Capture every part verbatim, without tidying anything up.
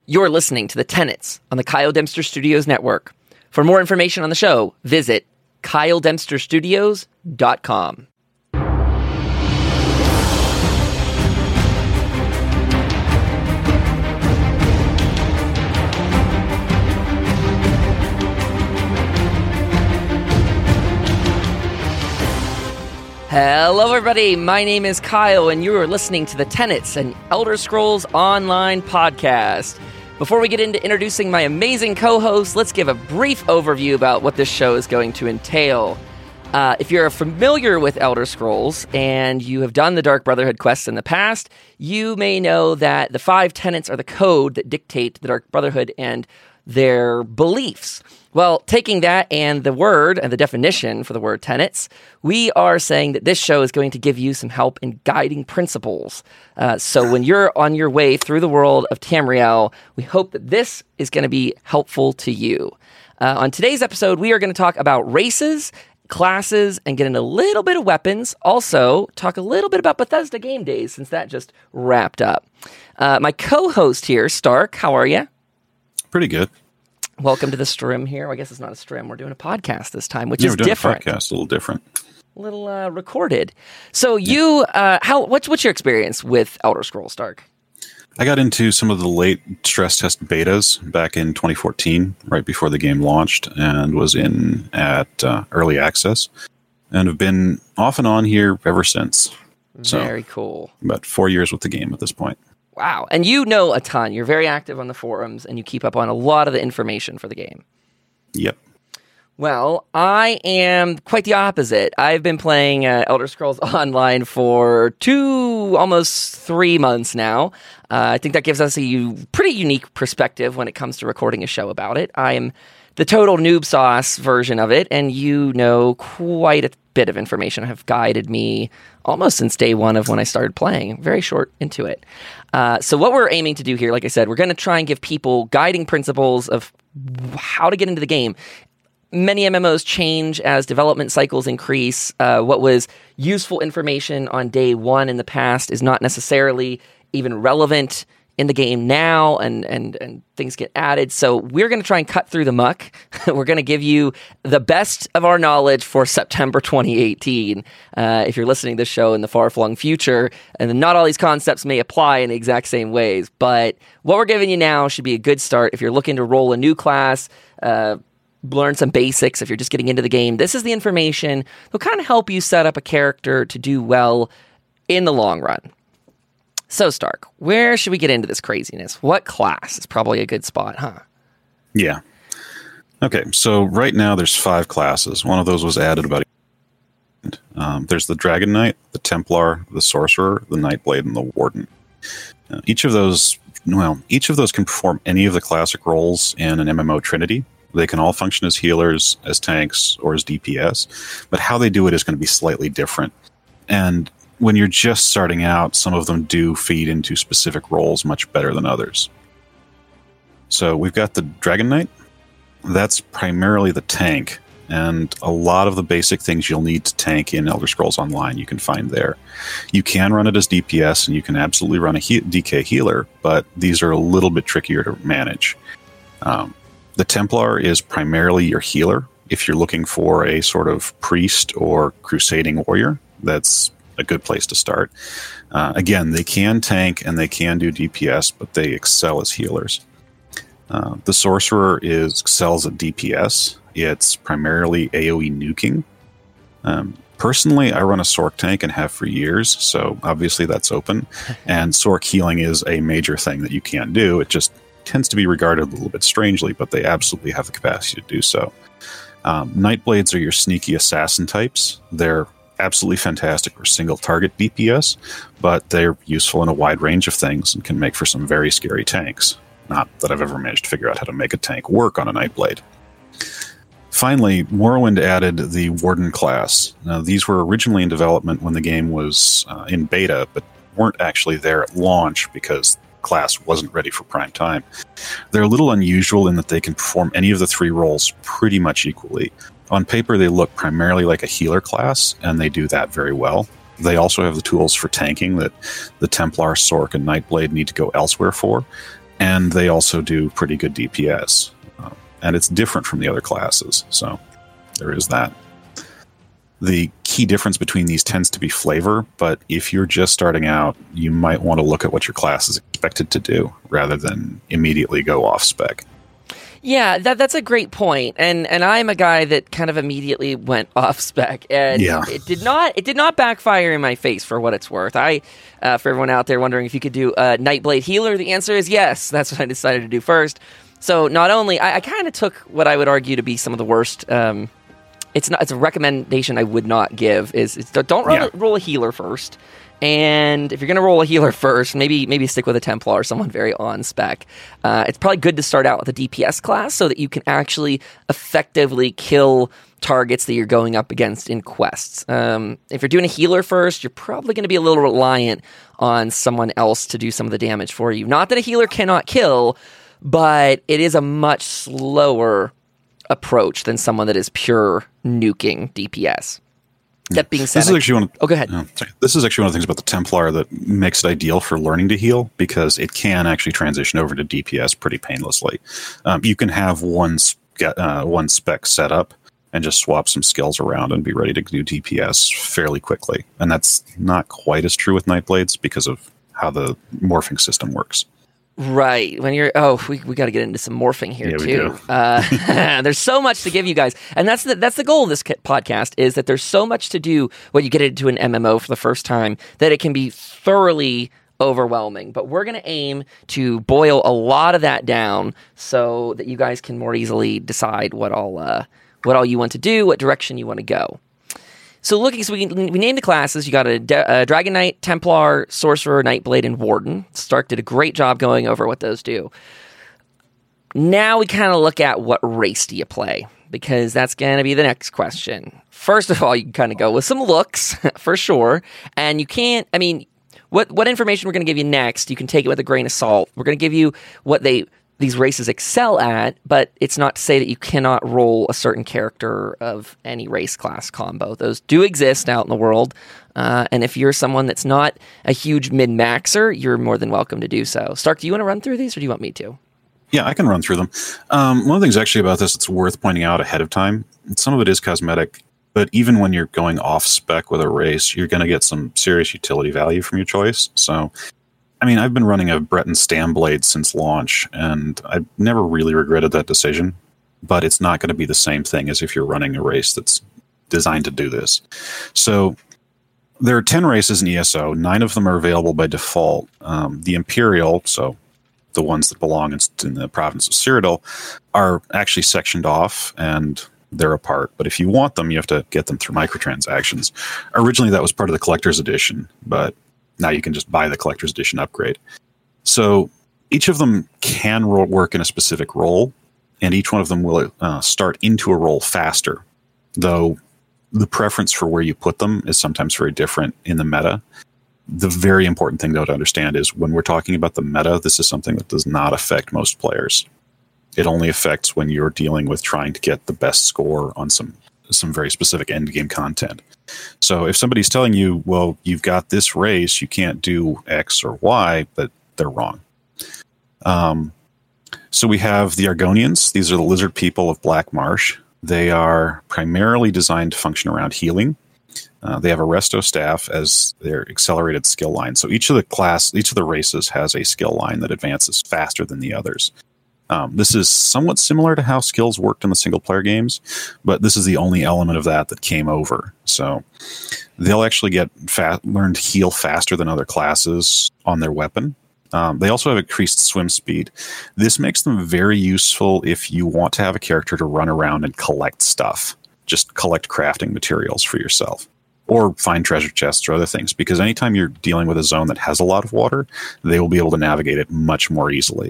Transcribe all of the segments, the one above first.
You're listening to The Tenets on the Kyle Dempster Studios Network. For more information on the show, visit kyle dempster studios dot com. Hello, everybody. My name is Kyle, and you are listening to The Tenets, an Elder Scrolls Online podcast. Before we get into introducing my amazing co-host, let's give a brief overview about what this show is going to entail. Uh, if you're familiar with Elder Scrolls and you have done the Dark Brotherhood quests in the past, you may know that the five tenets are the code that dictate the Dark Brotherhood and their beliefs. Well, taking that and the word and the definition for the word tenets, we are saying that this show is going to give you some help in guiding principles. Uh, so when you're on your way through the world of Tamriel, we hope that this is going to be helpful to you. Uh, on today's episode, we are going to talk about races, classes, and get into a little bit of weapons. Also, talk a little bit about Bethesda Game Days, since that just wrapped up. Uh, my co-host here, Stark, how are you? Pretty good. Welcome to the stream here. I guess it's not a stream. We're doing a podcast this time, which yeah, is we're doing different. A podcast, a little different. A little uh, recorded. So you, uh, how? What's what's your experience with Elder Scrolls, Stark? I got into some of the late stress test betas back in twenty fourteen, right before the game launched, and was in at uh, early access, and have been off and on here ever since. So, very cool. About four years with the game at this point. Wow. And you know a ton. You're very active on the forums, and you keep up on a lot of the information for the game. Yep. Well, I am quite the opposite. I've been playing uh, Elder Scrolls Online for two, almost three months now. Uh, I think that gives us a u- pretty unique perspective when it comes to recording a show about it. I'm the total noob sauce version of it, and you know quite a bit of information have guided me almost since day one of when I started playing, very short into it. Uh, so what we're aiming to do here, like I said, we're going to try and give people guiding principles of how to get into the game. Many M M Os change as development cycles increase. Uh, what was useful information on day one in the past is not necessarily even relevant in the game now, and and and things get added. So we're going to try and cut through the muck. We're going to give you the best of our knowledge for September twenty eighteen. Uh, if you're listening to this show in the far-flung future, and not all these concepts may apply in the exact same ways, but what we're giving you now should be a good start if you're looking to roll a new class, uh, learn some basics. If you're just getting into the game, this is the information that'll kind of help you set up a character to do well in the long run. So, Stark, where should we get into this craziness? What class is probably a good spot, huh? Yeah. Okay, so right now there's five classes. One of those was added about a um, There's the Dragon Knight, the Templar, the Sorcerer, the Nightblade, and the Warden. Uh, each of those, well, each of those can perform any of the classic roles in an M M O trinity. They can all function as healers, as tanks, or as D P S, but how they do it is going to be slightly different. And when you're just starting out, some of them do feed into specific roles much better than others. So we've got the Dragon Knight. That's primarily the tank, and a lot of the basic things you'll need to tank in Elder Scrolls Online you can find there. You can run it as D P S, and you can absolutely run a he- D K healer, but these are a little bit trickier to manage. Um, the Templar is primarily your healer. If you're looking for a sort of priest or crusading warrior, that's a good place to start. Uh, again, they can tank and they can do D P S, but they excel as healers. Uh, the Sorcerer is excels at D P S. It's primarily AoE nuking. Um, personally, I run a Sorc tank and have for years, so obviously that's open. And Sorc healing is a major thing that you can't do. It just tends to be regarded a little bit strangely, but they absolutely have the capacity to do so. Um, Nightblades are your sneaky assassin types. They're absolutely fantastic for single target D P S, but they're useful in a wide range of things and can make for some very scary tanks. Not that I've ever managed to figure out how to make a tank work on a Nightblade. Finally, Morrowind added the Warden class. Now, these were originally in development when the game was uh, in beta, but weren't actually there at launch because the class wasn't ready for prime time. They're a little unusual in that they can perform any of the three roles pretty much equally. On paper, they look primarily like a healer class, and they do that very well. They also have the tools for tanking that the Templar, Sorc, and Nightblade need to go elsewhere for. and they also do pretty good D P S. Um, and it's different from the other classes, so there is that. The key difference between these tends to be flavor, but if you're just starting out, you might want to look at what your class is expected to do rather than immediately go off spec. Yeah, that that's a great point. And and I'm a guy that kind of immediately went off spec, and yeah. it did not it did not backfire in my face for what it's worth. I uh, for everyone out there wondering if you could do a Nightblade healer, the answer is yes. That's what I decided to do first. So not only I, I kind of took what I would argue to be some of the worst. Um, it's not it's a recommendation I would not give. Is, is don't roll, yeah. roll a healer first. And if you're going to roll a healer first, maybe maybe stick with a Templar or someone very on spec. Uh, it's probably good to start out with a D P S class so that you can actually effectively kill targets that you're going up against in quests. Um, if you're doing a healer first, you're probably going to be a little reliant on someone else to do some of the damage for you. Not that a healer cannot kill, but it is a much slower approach than someone that is pure nuking D P S. That being said, this is actually one. Of, oh, go ahead. Uh, this is actually one of the things about the Templar that makes it ideal for learning to heal, because it can actually transition over to D P S pretty painlessly. Um, you can have one uh, one spec set up and just swap some skills around and be ready to do D P S fairly quickly. And that's not quite as true with Nightblades because of how the morphing system works. Right. When you're, oh, we we got to get into some morphing here yeah, too. Uh, there's so much to give you guys, and that's the that's the goal of this podcast, is that there's so much to do when you get into an M M O for the first time that it can be thoroughly overwhelming. But we're going to aim to boil a lot of that down so that you guys can more easily decide what all uh, what all you want to do, what direction you want to go. So looking, so we, we named the classes. You got a, a Dragon Knight, Templar, Sorcerer, Nightblade, and Warden. Stark did a great job going over what those do. Now we kind of look at what race do you play, because that's going to be the next question. First of all, you can kind of go with some looks, for sure. And you can't, I mean, what, what information we're going to give you next, you can take it with a grain of salt. We're going to give you what they... these races excel at, but it's not to say that you cannot roll a certain character of any race class combo. Those do exist out in the world, uh, and if you're someone that's not a huge min-maxer, you're more than welcome to do so. Stark, do you want to run through these, or do you want me to? Yeah, I can run through them. Um, one of the things actually about this that's worth pointing out ahead of time, some of it is cosmetic, but even when you're going off-spec with a race, you're going to get some serious utility value from your choice, so... I mean, I've been running a Breton Stamblade since launch, and I've never really regretted that decision, but it's not going to be the same thing as if you're running a race that's designed to do this. So there are ten races in E S O. Nine of them are available by default. Um, the Imperial, so the ones that belong in, in the province of Cyrodiil, are actually sectioned off, and they're apart. But if you want them, you have to get them through microtransactions. Originally, that was part of the Collector's Edition, but... now you can just buy the Collector's Edition upgrade. So each of them can ro- work in a specific role, and each one of them will uh, start into a role faster, though the preference for where you put them is sometimes very different in the meta. The very important thing, though, to understand is when we're talking about the meta, this is something that does not affect most players. It only affects when you're dealing with trying to get the best score on some some very specific endgame content. So if somebody's telling you, well, you've got this race, you can't do X or Y, but they're wrong. Um, so we have the Argonians. These are the lizard people of Black Marsh. They are primarily designed to function around healing. Uh, they have a resto staff as their accelerated skill line. So each of the class, each of the races has a skill line that advances faster than the others. Um, this is somewhat similar to how skills worked in the single-player games, but this is the only element of that that came over. So they'll actually get fa- learn to heal faster than other classes on their weapon. Um, they also have increased swim speed. This makes them very useful if you want to have a character to run around and collect stuff. Just collect crafting materials for yourself. Or find treasure chests or other things, because anytime you're dealing with a zone that has a lot of water, they will be able to navigate it much more easily.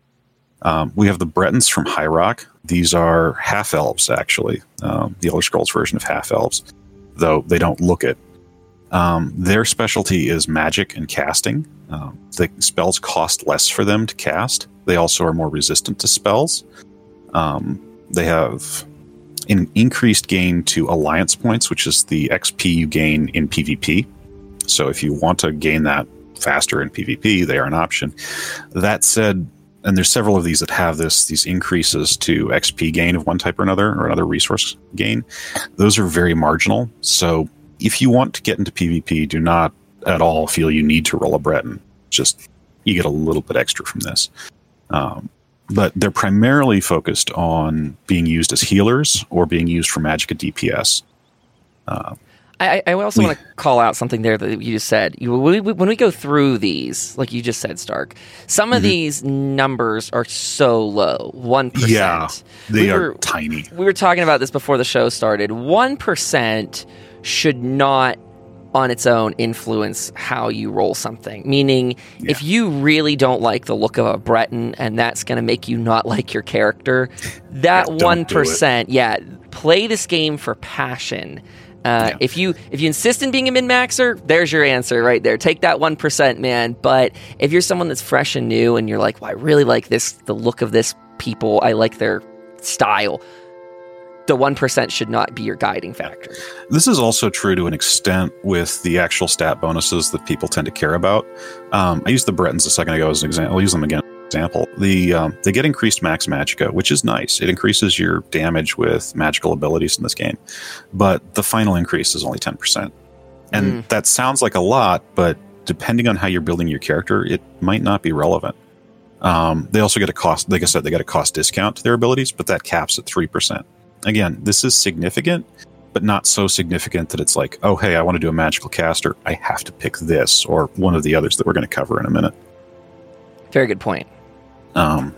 Um, we have the Bretons from High Rock. These are half-elves, actually. Um, the Elder Scrolls version of half-elves, though they don't look it. Um, their specialty is magic and casting. Um, the spells cost less for them to cast. They also are more resistant to spells. Um, they have an increased gain to alliance points, which is the X P you gain in PvP. So if you want to gain that faster in PvP, they are an option. That said, and there's several of these that have this these increases to X P gain of one type or another, or another resource gain. Those are very marginal. So if you want to get into PvP, do not at all feel you need to roll a Breton. Just you get a little bit extra from this. Um, but they're primarily focused on being used as healers or being used for Magicka D P S. Uh, I, I also we, want to call out something there that you just said. You, when, we, when we go through these, like you just said, Stark, some of mm-hmm. these numbers are so low. one percent. Yeah, they we are were, tiny. We were talking about this before the show started. one percent should not on its own influence how you roll something. Meaning, yeah. if you really don't like the look of a Breton and that's going to make you not like your character, that yeah, one percent, yeah, play this game for passion. Uh, yeah. If you if you insist on being a min-maxer, there's your answer right there. Take that one percent, man. But if you're someone that's fresh and new and you're like, well, I really like this, the look of this people, I like their style, the one percent should not be your guiding factor. This is also true to an extent with the actual stat bonuses that people tend to care about. Um, I used the Bretons a second ago as an example. I'll use them again. Example, the um, they get increased max magicka, which is nice. It increases your damage with magical abilities in this game, but the final increase is only ten percent, and mm. that sounds like a lot, but depending on how you're building your character, it might not be relevant. Um, they also get a cost, like I said, they get a cost discount to their abilities, but that caps at three percent. Again, this is significant, but not so significant that it's like, oh, hey, I want to do a magical caster, I have to pick this or one of the others that we're going to cover in a minute. Very good point. Um,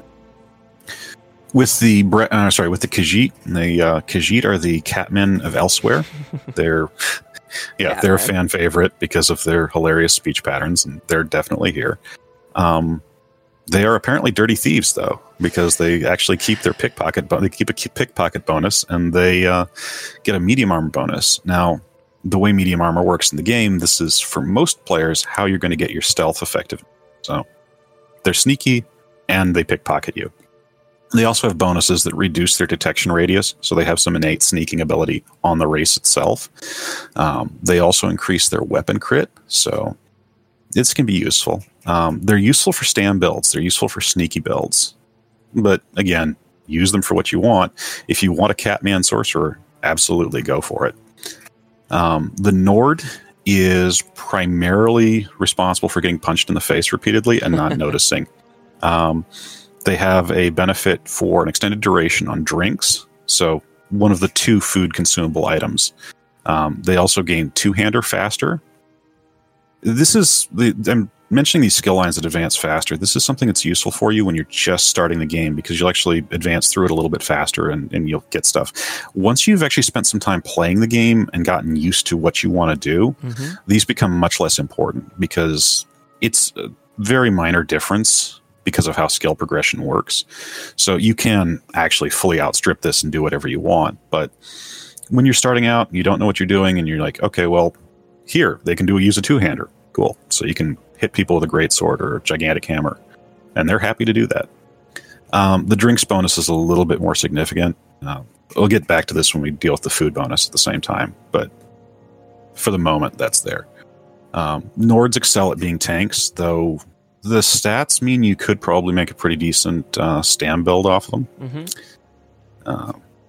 with the Bre- uh, sorry, with the Khajiit, the uh, Khajiit are the Catmen of Elsewhere. They're yeah, yeah, they're man. a fan favorite because of their hilarious speech patterns, and they're definitely here. Um, they are apparently dirty thieves, though, because they actually keep their pickpocket. Bo- they keep a pickpocket bonus, and they uh, get a medium armor bonus. Now, the way medium armor works in the game, this is for most players how you're going to get your stealth effective. So they're sneaky. And they pickpocket you. They also have bonuses that reduce their detection radius, so they have some innate sneaking ability on the race itself. Um, they also increase their weapon crit, so this can be useful. Um, they're useful for stand builds. They're useful for sneaky builds. But again, use them for what you want. If you want a Catman Sorcerer, absolutely go for it. Um, the Nord is primarily responsible for getting punched in the face repeatedly and not noticing. Um, they have a benefit for an extended duration on drinks, so one of the two food consumable items. Um, they also gain two-hander faster. This is the I'm mentioning these skill lines that advance faster. This is something that's useful for you when you're just starting the game because you'll actually advance through it a little bit faster and, and you'll get stuff. Once you've actually spent some time playing the game and gotten used to what you want to do, mm-hmm. these become much less important because it's a very minor difference because of how skill progression works. So you can actually fully outstrip this and do whatever you want. But when you're starting out, you don't know what you're doing, and you're like, okay, well, here, they can do use a two-hander. Cool. So you can hit people with a greatsword or a gigantic hammer, and they're happy to do that. Um, the drinks bonus is a little bit more significant. Uh, we'll get back to this when we deal with the food bonus at the same time, but for the moment, that's there. Um, Nords excel at being tanks, though the stats mean you could probably make a pretty decent uh, stand build off of them. Mm-hmm. Uh,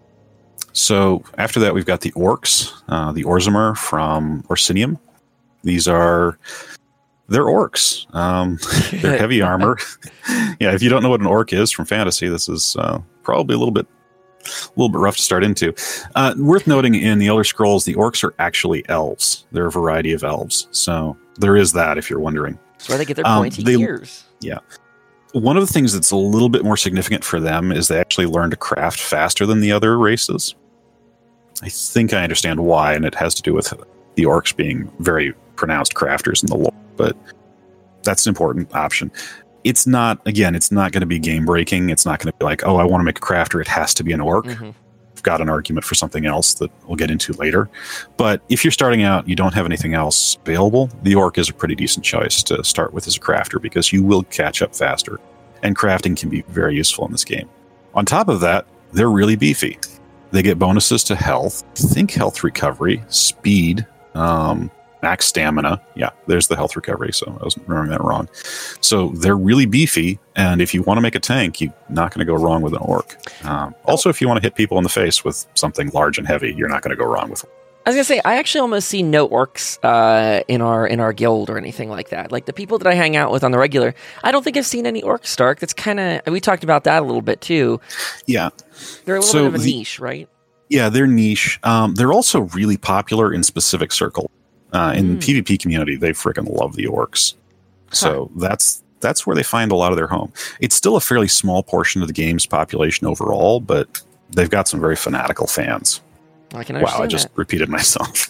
so after that, we've got the Orcs, uh, the Orzammar from Orsinium. These are they're orcs. Um, they're heavy armor. Yeah, if you don't know what an orc is from fantasy, this is uh, probably a little bit a little bit rough to start into. Uh, worth noting, in the Elder Scrolls, the orcs are actually elves. They're a variety of elves, so there is that. If you're wondering. That's where they get their pointy um, they, ears. Yeah. One of the things that's a little bit more significant for them is they actually learn to craft faster than the other races. I think I understand why, and it has to do with the orcs being very pronounced crafters in the lore, but that's an important option. It's not, again, it's not going to be game-breaking. It's not going to be like, oh, I want to make a crafter, it has to be an orc. Mm-hmm. I've got an argument for something else that we'll get into later. But if you're starting out, you don't have anything else available, the orc is a pretty decent choice to start with as a crafter because you will catch up faster. And crafting can be very useful in this game. On top of that, they're really beefy. They get bonuses to health, think health recovery, speed, um, max stamina. Yeah, there's the health recovery, so I was remembering that wrong. So they're really beefy, and if you want to make a tank, you're not going to go wrong with an orc. Um, also, if you want to hit people in the face with something large and heavy, you're not going to go wrong with. I was gonna say, I actually almost see no orcs uh, in our in our guild or anything like that. Like the people that I hang out with on the regular, I don't think I've seen any orcs, Stark. That's kind of, we talked about that a little bit too. Yeah, they're a little so bit of a the, niche, right? Yeah, they're niche. Um, they're also really popular in specific circles. Uh, in mm. the PvP community, they freaking love the orcs. So huh. that's that's where they find a lot of their home. It's still a fairly small portion of the game's population overall, but they've got some very fanatical fans. I can understand Wow, I just that. repeated myself.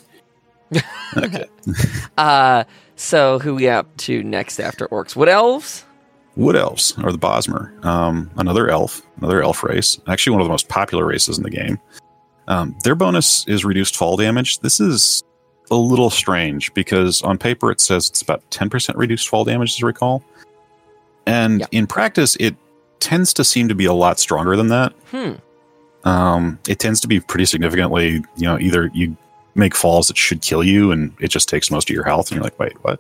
Okay. uh, so who we up to next after orcs? Wood elves? Wood elves, or the Bosmer. Um, another elf, another elf race. Actually, one of the most popular races in the game. Um, their bonus is reduced fall damage. This is a little strange because on paper it says it's about ten percent reduced fall damage, as I recall. And yeah. in practice, it tends to seem to be a lot stronger than that. Hmm. Um, it tends to be pretty significantly, you know, either you make falls that should kill you and it just takes most of your health and you're like, wait, what?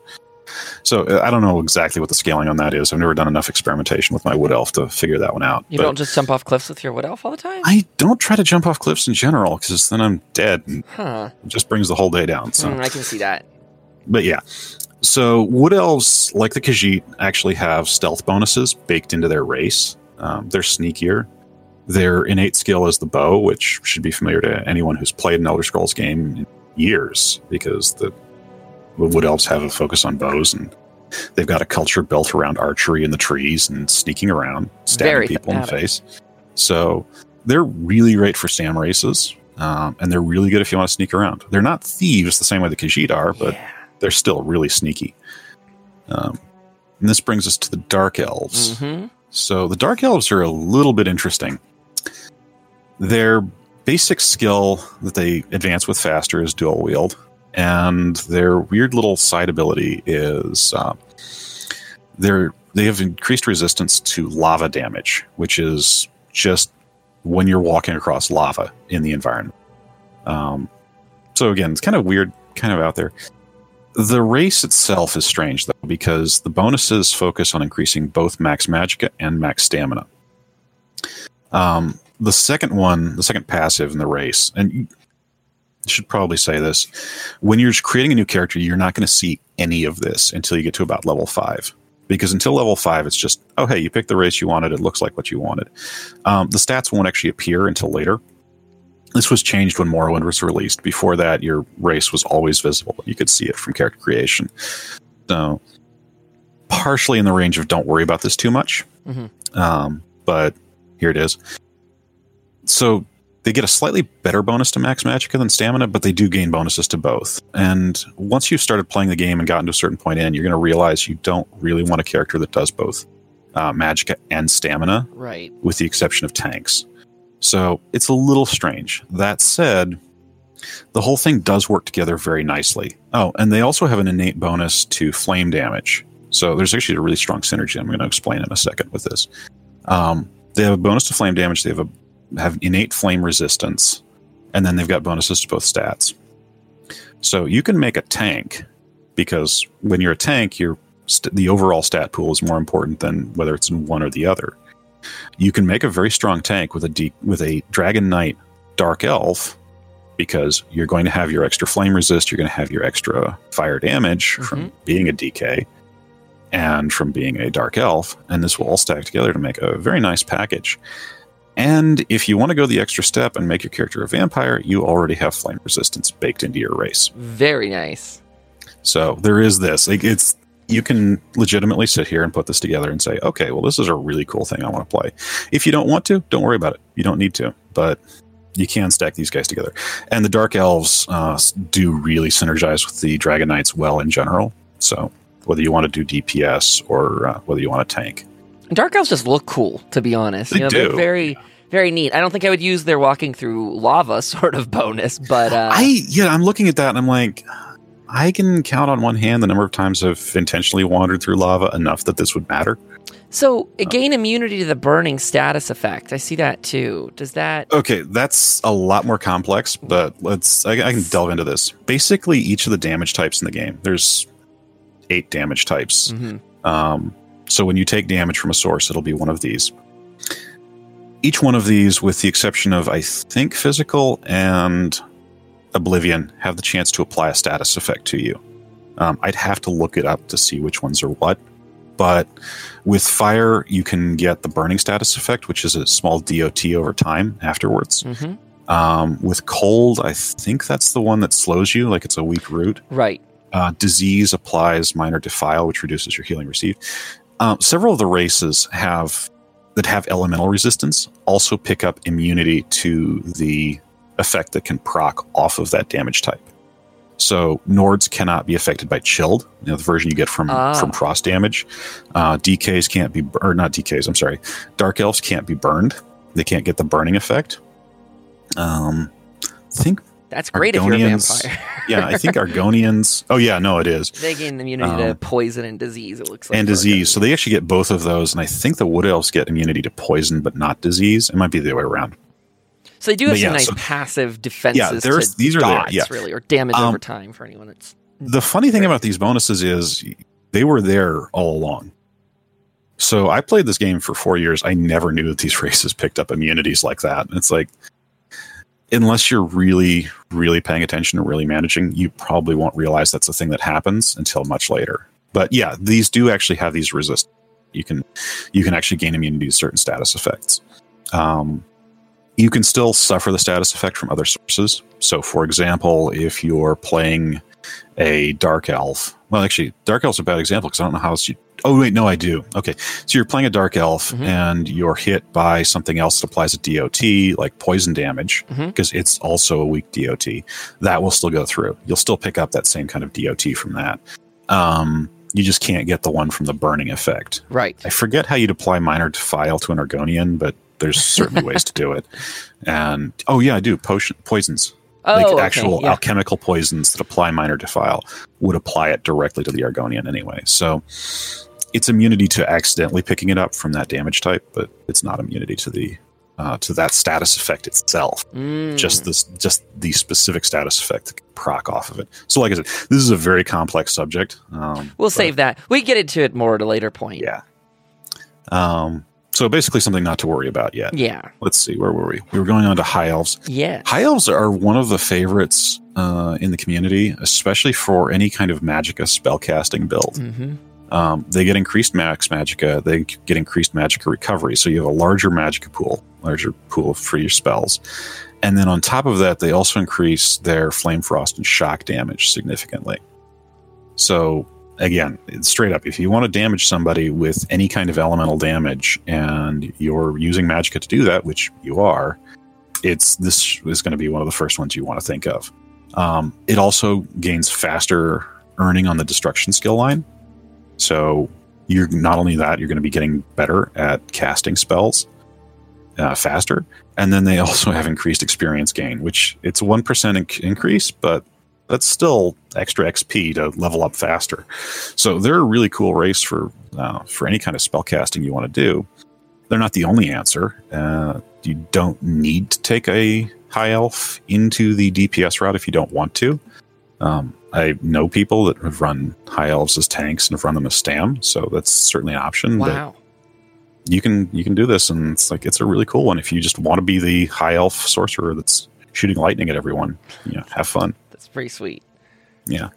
So I don't know exactly what the scaling on that is. I've never done enough experimentation with my wood elf to figure that one out. You don't just jump off cliffs with your wood elf all the time? I don't try to jump off cliffs in general because then I'm dead. And huh. It just brings the whole day down. So mm, I can see that. But yeah. So wood elves, like the Khajiit, actually have stealth bonuses baked into their race. Um, they're sneakier. Their innate skill is the bow, which should be familiar to anyone who's played an Elder Scrolls game in years, because the, the Wood Elves have a focus on bows, and they've got a culture built around archery in the trees and sneaking around, stabbing Very people thematic. in the face. So they're really great for stam races, um, and they're really good if you want to sneak around. They're not thieves the same way the Khajiit are, but yeah. they're still really sneaky. Um, and this brings us to the Dark Elves. Mm-hmm. So the Dark Elves are a little bit interesting. Their basic skill that they advance with faster is dual wield, and their weird little side ability is uh, they're they have increased resistance to lava damage, which is just when you're walking across lava in the environment. Um, so again, it's kind of weird, kind of out there. The race itself is strange, though, because the bonuses focus on increasing both max magicka and max stamina. Um, the second one, the second passive in the race, and you should probably say this, when you're creating a new character, you're not going to see any of this until you get to about level five. Because until level five, it's just, oh, hey, you picked the race you wanted. It looks like what you wanted. Um, the stats won't actually appear until later. This was changed when Morrowind was released. Before that, your race was always visible. You could see it from character creation. So, partially in the range of don't worry about this too much. Mm-hmm. Um, but here it is. So, they get a slightly better bonus to max magicka than stamina, but they do gain bonuses to both. And once you've started playing the game and gotten to a certain point in, you're going to realize you don't really want a character that does both uh, magicka and stamina, right? With the exception of tanks. So it's a little strange. That said, the whole thing does work together very nicely. Oh, and they also have an innate bonus to flame damage. So there's actually a really strong synergy I'm going to explain in a second with this. Um, they have a bonus to flame damage. They have a have innate flame resistance, and then they've got bonuses to both stats. So you can make a tank, because when you're a tank, you're st- the overall stat pool is more important than whether it's in one or the other. You can make a very strong tank with a D- with a Dragon Knight Dark Elf, because you're going to have your extra flame resist, you're going to have your extra fire damage mm-hmm. from being a D K and from being a Dark Elf, and this will all stack together to make a very nice package. And if you want to go the extra step and make your character a vampire, you already have flame resistance baked into your race. Very nice. So there is this. Like, it's you can legitimately sit here and put this together and say, okay, well, this is a really cool thing I want to play. If you don't want to, don't worry about it. You don't need to. But you can stack these guys together. And the Dark Elves uh, do really synergize with the Dragon Knights well in general. So whether you want to do D P S or uh, whether you want to tank. Dark Elves just look cool, to be honest. They you know, do. They're very, very neat. I don't think I would use their walking through lava sort of bonus, but uh, I yeah, I'm looking at that and I'm like, I can count on one hand the number of times I've intentionally wandered through lava enough that this would matter. So uh, gain immunity to the burning status effect. I see that too. Does that? Okay, that's a lot more complex, but let's. I, I can delve into this. Basically, each of the damage types in the game. There's eight damage types. Mm-hmm. Um, so when you take damage from a source, it'll be one of these. Each one of these, with the exception of I think physical and Oblivion, have the chance to apply a status effect to you. Um, I'd have to look it up to see which ones are what. But with fire, you can get the burning status effect, which is a small D O T over time afterwards. Mm-hmm. Um, with cold, I think that's the one that slows you, like it's a weak root. Right. Uh, disease applies minor defile, which reduces your healing received. Um, several of the races have that have elemental resistance also pick up immunity to the effect that can proc off of that damage type. So Nords cannot be affected by chilled, you know, the version you get from, ah. from frost damage. Uh, D Ks can't be, or not D Ks, I'm sorry. Dark elves can't be burned. They can't get the burning effect. Um, I think that's great Argonians, if you're a vampire. Yeah, I think Argonians. Oh yeah, no, it is. They gain immunity um, to poison and disease. It looks like and disease. So they actually get both of those, and I think the wood elves get immunity to poison, but not disease. It might be the other way around. So they do have but some yeah, nice so, passive defenses. Yeah, there's to these are dots, there, yeah. really, or damage um, over time for anyone that's. The funny thing about these bonuses is they were there all along. So I played this game for four years. I never knew that these races picked up immunities like that. It's like, unless you're really, really paying attention and really managing, you probably won't realize that's a thing that happens until much later. But yeah, these do actually have these resist. You can, you can actually gain immunity to certain status effects. Um, you can still suffer the status effect from other sources. So, for example, if you're playing a Dark Elf, well, actually, Dark Elf's a bad example because I don't know how else you. Oh wait, no, I do. Okay, so you're playing a Dark Elf mm-hmm. and you're hit by something else that applies a D O T, like poison damage, because mm-hmm. it's also a weak D O T. That will still go through. You'll still pick up that same kind of D O T from that. Um, you just can't get the one from the burning effect. Right. I forget how you'd apply minor defile to an Argonian, but there's certainly ways to do it. And oh yeah, I do. Potion poisons. Oh, like okay, actual yeah. alchemical poisons that apply minor defile would apply it directly to the Argonian anyway. So it's immunity to accidentally picking it up from that damage type, but it's not immunity to the uh, to that status effect itself. Mm. Just this, just the specific status effect that can proc off of it. So, like I said, this is a very complex subject. Um, we'll but, save that. We get into it more at a later point. Yeah. Um. So basically, something not to worry about yet. Yeah. Let's see. Where were we? We were going on to high elves. Yeah. High elves are one of the favorites uh, in the community, especially for any kind of magicka spellcasting build. Mm-hmm. Um, they get increased max magicka. They get increased magicka recovery. So you have a larger magicka pool, larger pool for your spells. And then on top of that, they also increase their flame frost and shock damage significantly. So again, it's straight up, if you want to damage somebody with any kind of elemental damage and you're using magicka to do that, which you are, it's this is going to be one of the first ones you want to think of. Um, it also gains faster earning on the destruction skill line. So you're not only that, you're going to be getting better at casting spells uh, faster. And then they also have increased experience gain, which it's a one percent inc- increase, but that's still extra X P to level up faster. So they're a really cool race for uh, for any kind of spell casting you want to do. They're not the only answer. Uh, you don't need to take a high elf into the D P S route if you don't want to. Um, I know people that have run high elves as tanks and have run them as stam, so that's certainly an option. Wow. But you can you can do this, and it's like it's a really cool one if you just want to be the high elf sorcerer that's shooting lightning at everyone. You know, have fun. That's pretty sweet. Yeah.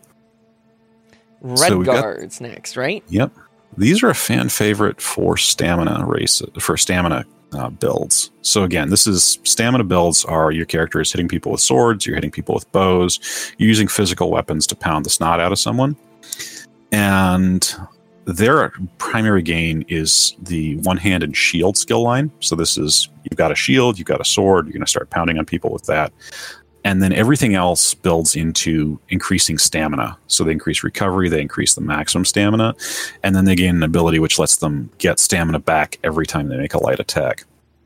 Red so guards got, next, right? Yep. These are a fan favorite for stamina race for stamina uh, builds. So again, this is stamina builds are your character is hitting people with swords, you're hitting people with bows, you're using physical weapons to pound the snot out of someone. And their primary gain is the one-handed shield skill line. So this is, you've got a shield, you've got a sword, you're going to start pounding on people with that. And then everything else builds into increasing stamina. So they increase recovery, they increase the maximum stamina, and then they gain an ability which lets them get stamina back every time they make a light attack.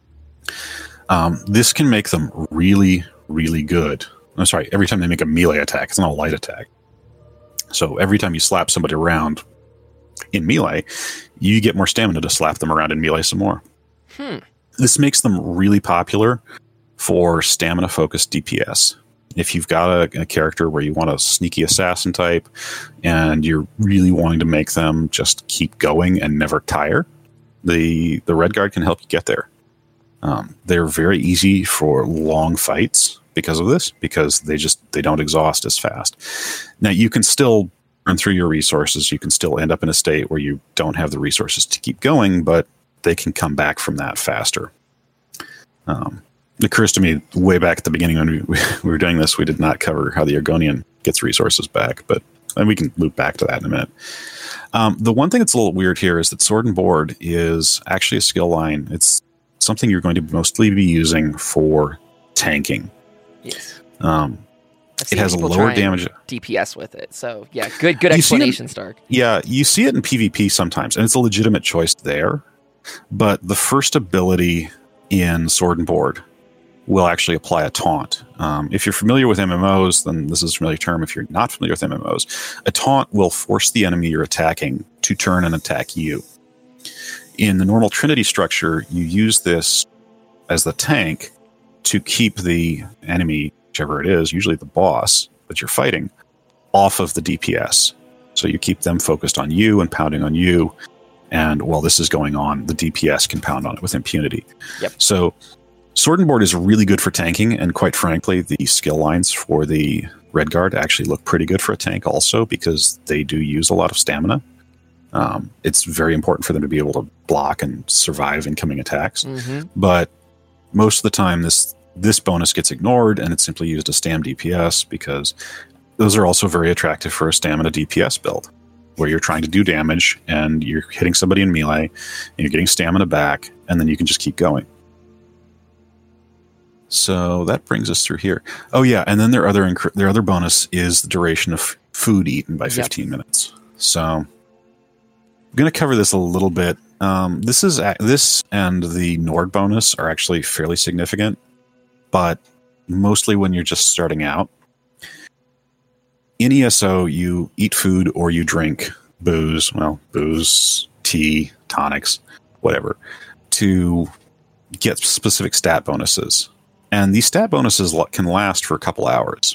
Um, this can make them really, really good. I'm sorry, every time they make a melee attack. It's not a light attack. So every time you slap somebody around, in melee, you get more stamina to slap them around in melee some more. Hmm. This makes them really popular for stamina-focused D P S. If you've got a, a character where you want a sneaky assassin type and you're really wanting to make them just keep going and never tire, the the Redguard can help you get there. Um, they're very easy for long fights because of this, because they just they don't exhaust as fast. Now, you can still burn through your resources. You can still end up in a state where you don't have the resources to keep going, but they can come back from that faster. Um, it occurs to me way back at the beginning when we, we were doing this, we did not cover how the Argonian gets resources back, but and we can loop back to that in a minute. Um, the one thing that's a little weird here is that Sword and Board is actually a skill line. It's something you're going to mostly be using for tanking. Yes. Um, I've seen it has a people lower try and damage. D P S with it. So yeah, good good You see it- explanation, Stark. Yeah, you see it in PvP sometimes, and it's a legitimate choice there. But the first ability in Sword and Board will actually apply a taunt. Um, if you're familiar with M M Os, then this is a familiar term. If you're not familiar with M M Os, a taunt will force the enemy you're attacking to turn and attack you. In the normal Trinity structure, you use this as the tank to keep the enemy, whichever it is, usually the boss that you're fighting, off of the D P S. So you keep them focused on you and pounding on you. And while this is going on, the D P S can pound on it with impunity. Yep. So Sword and Board is really good for tanking, and quite frankly, the skill lines for the Redguard actually look pretty good for a tank also, because they do use a lot of stamina. Um, it's very important for them to be able to block and survive incoming attacks. Mm-hmm. But most of the time, this this bonus gets ignored, and it's simply used as stam D P S, because those are also very attractive for a stamina D P S build, where you're trying to do damage, and you're hitting somebody in melee, and you're getting stamina back, and then you can just keep going. So that brings us through here. Oh yeah, and then their other inc- their other bonus is the duration of food eaten by fifteen yep. minutes. So I'm going to cover this a little bit. Um, this is a- this and the Nord bonus are actually fairly significant, but mostly when you're just starting out. In E S O, you eat food or you drink booze, well, booze, tea, tonics, whatever, to get specific stat bonuses. And these stat bonuses can last for a couple hours.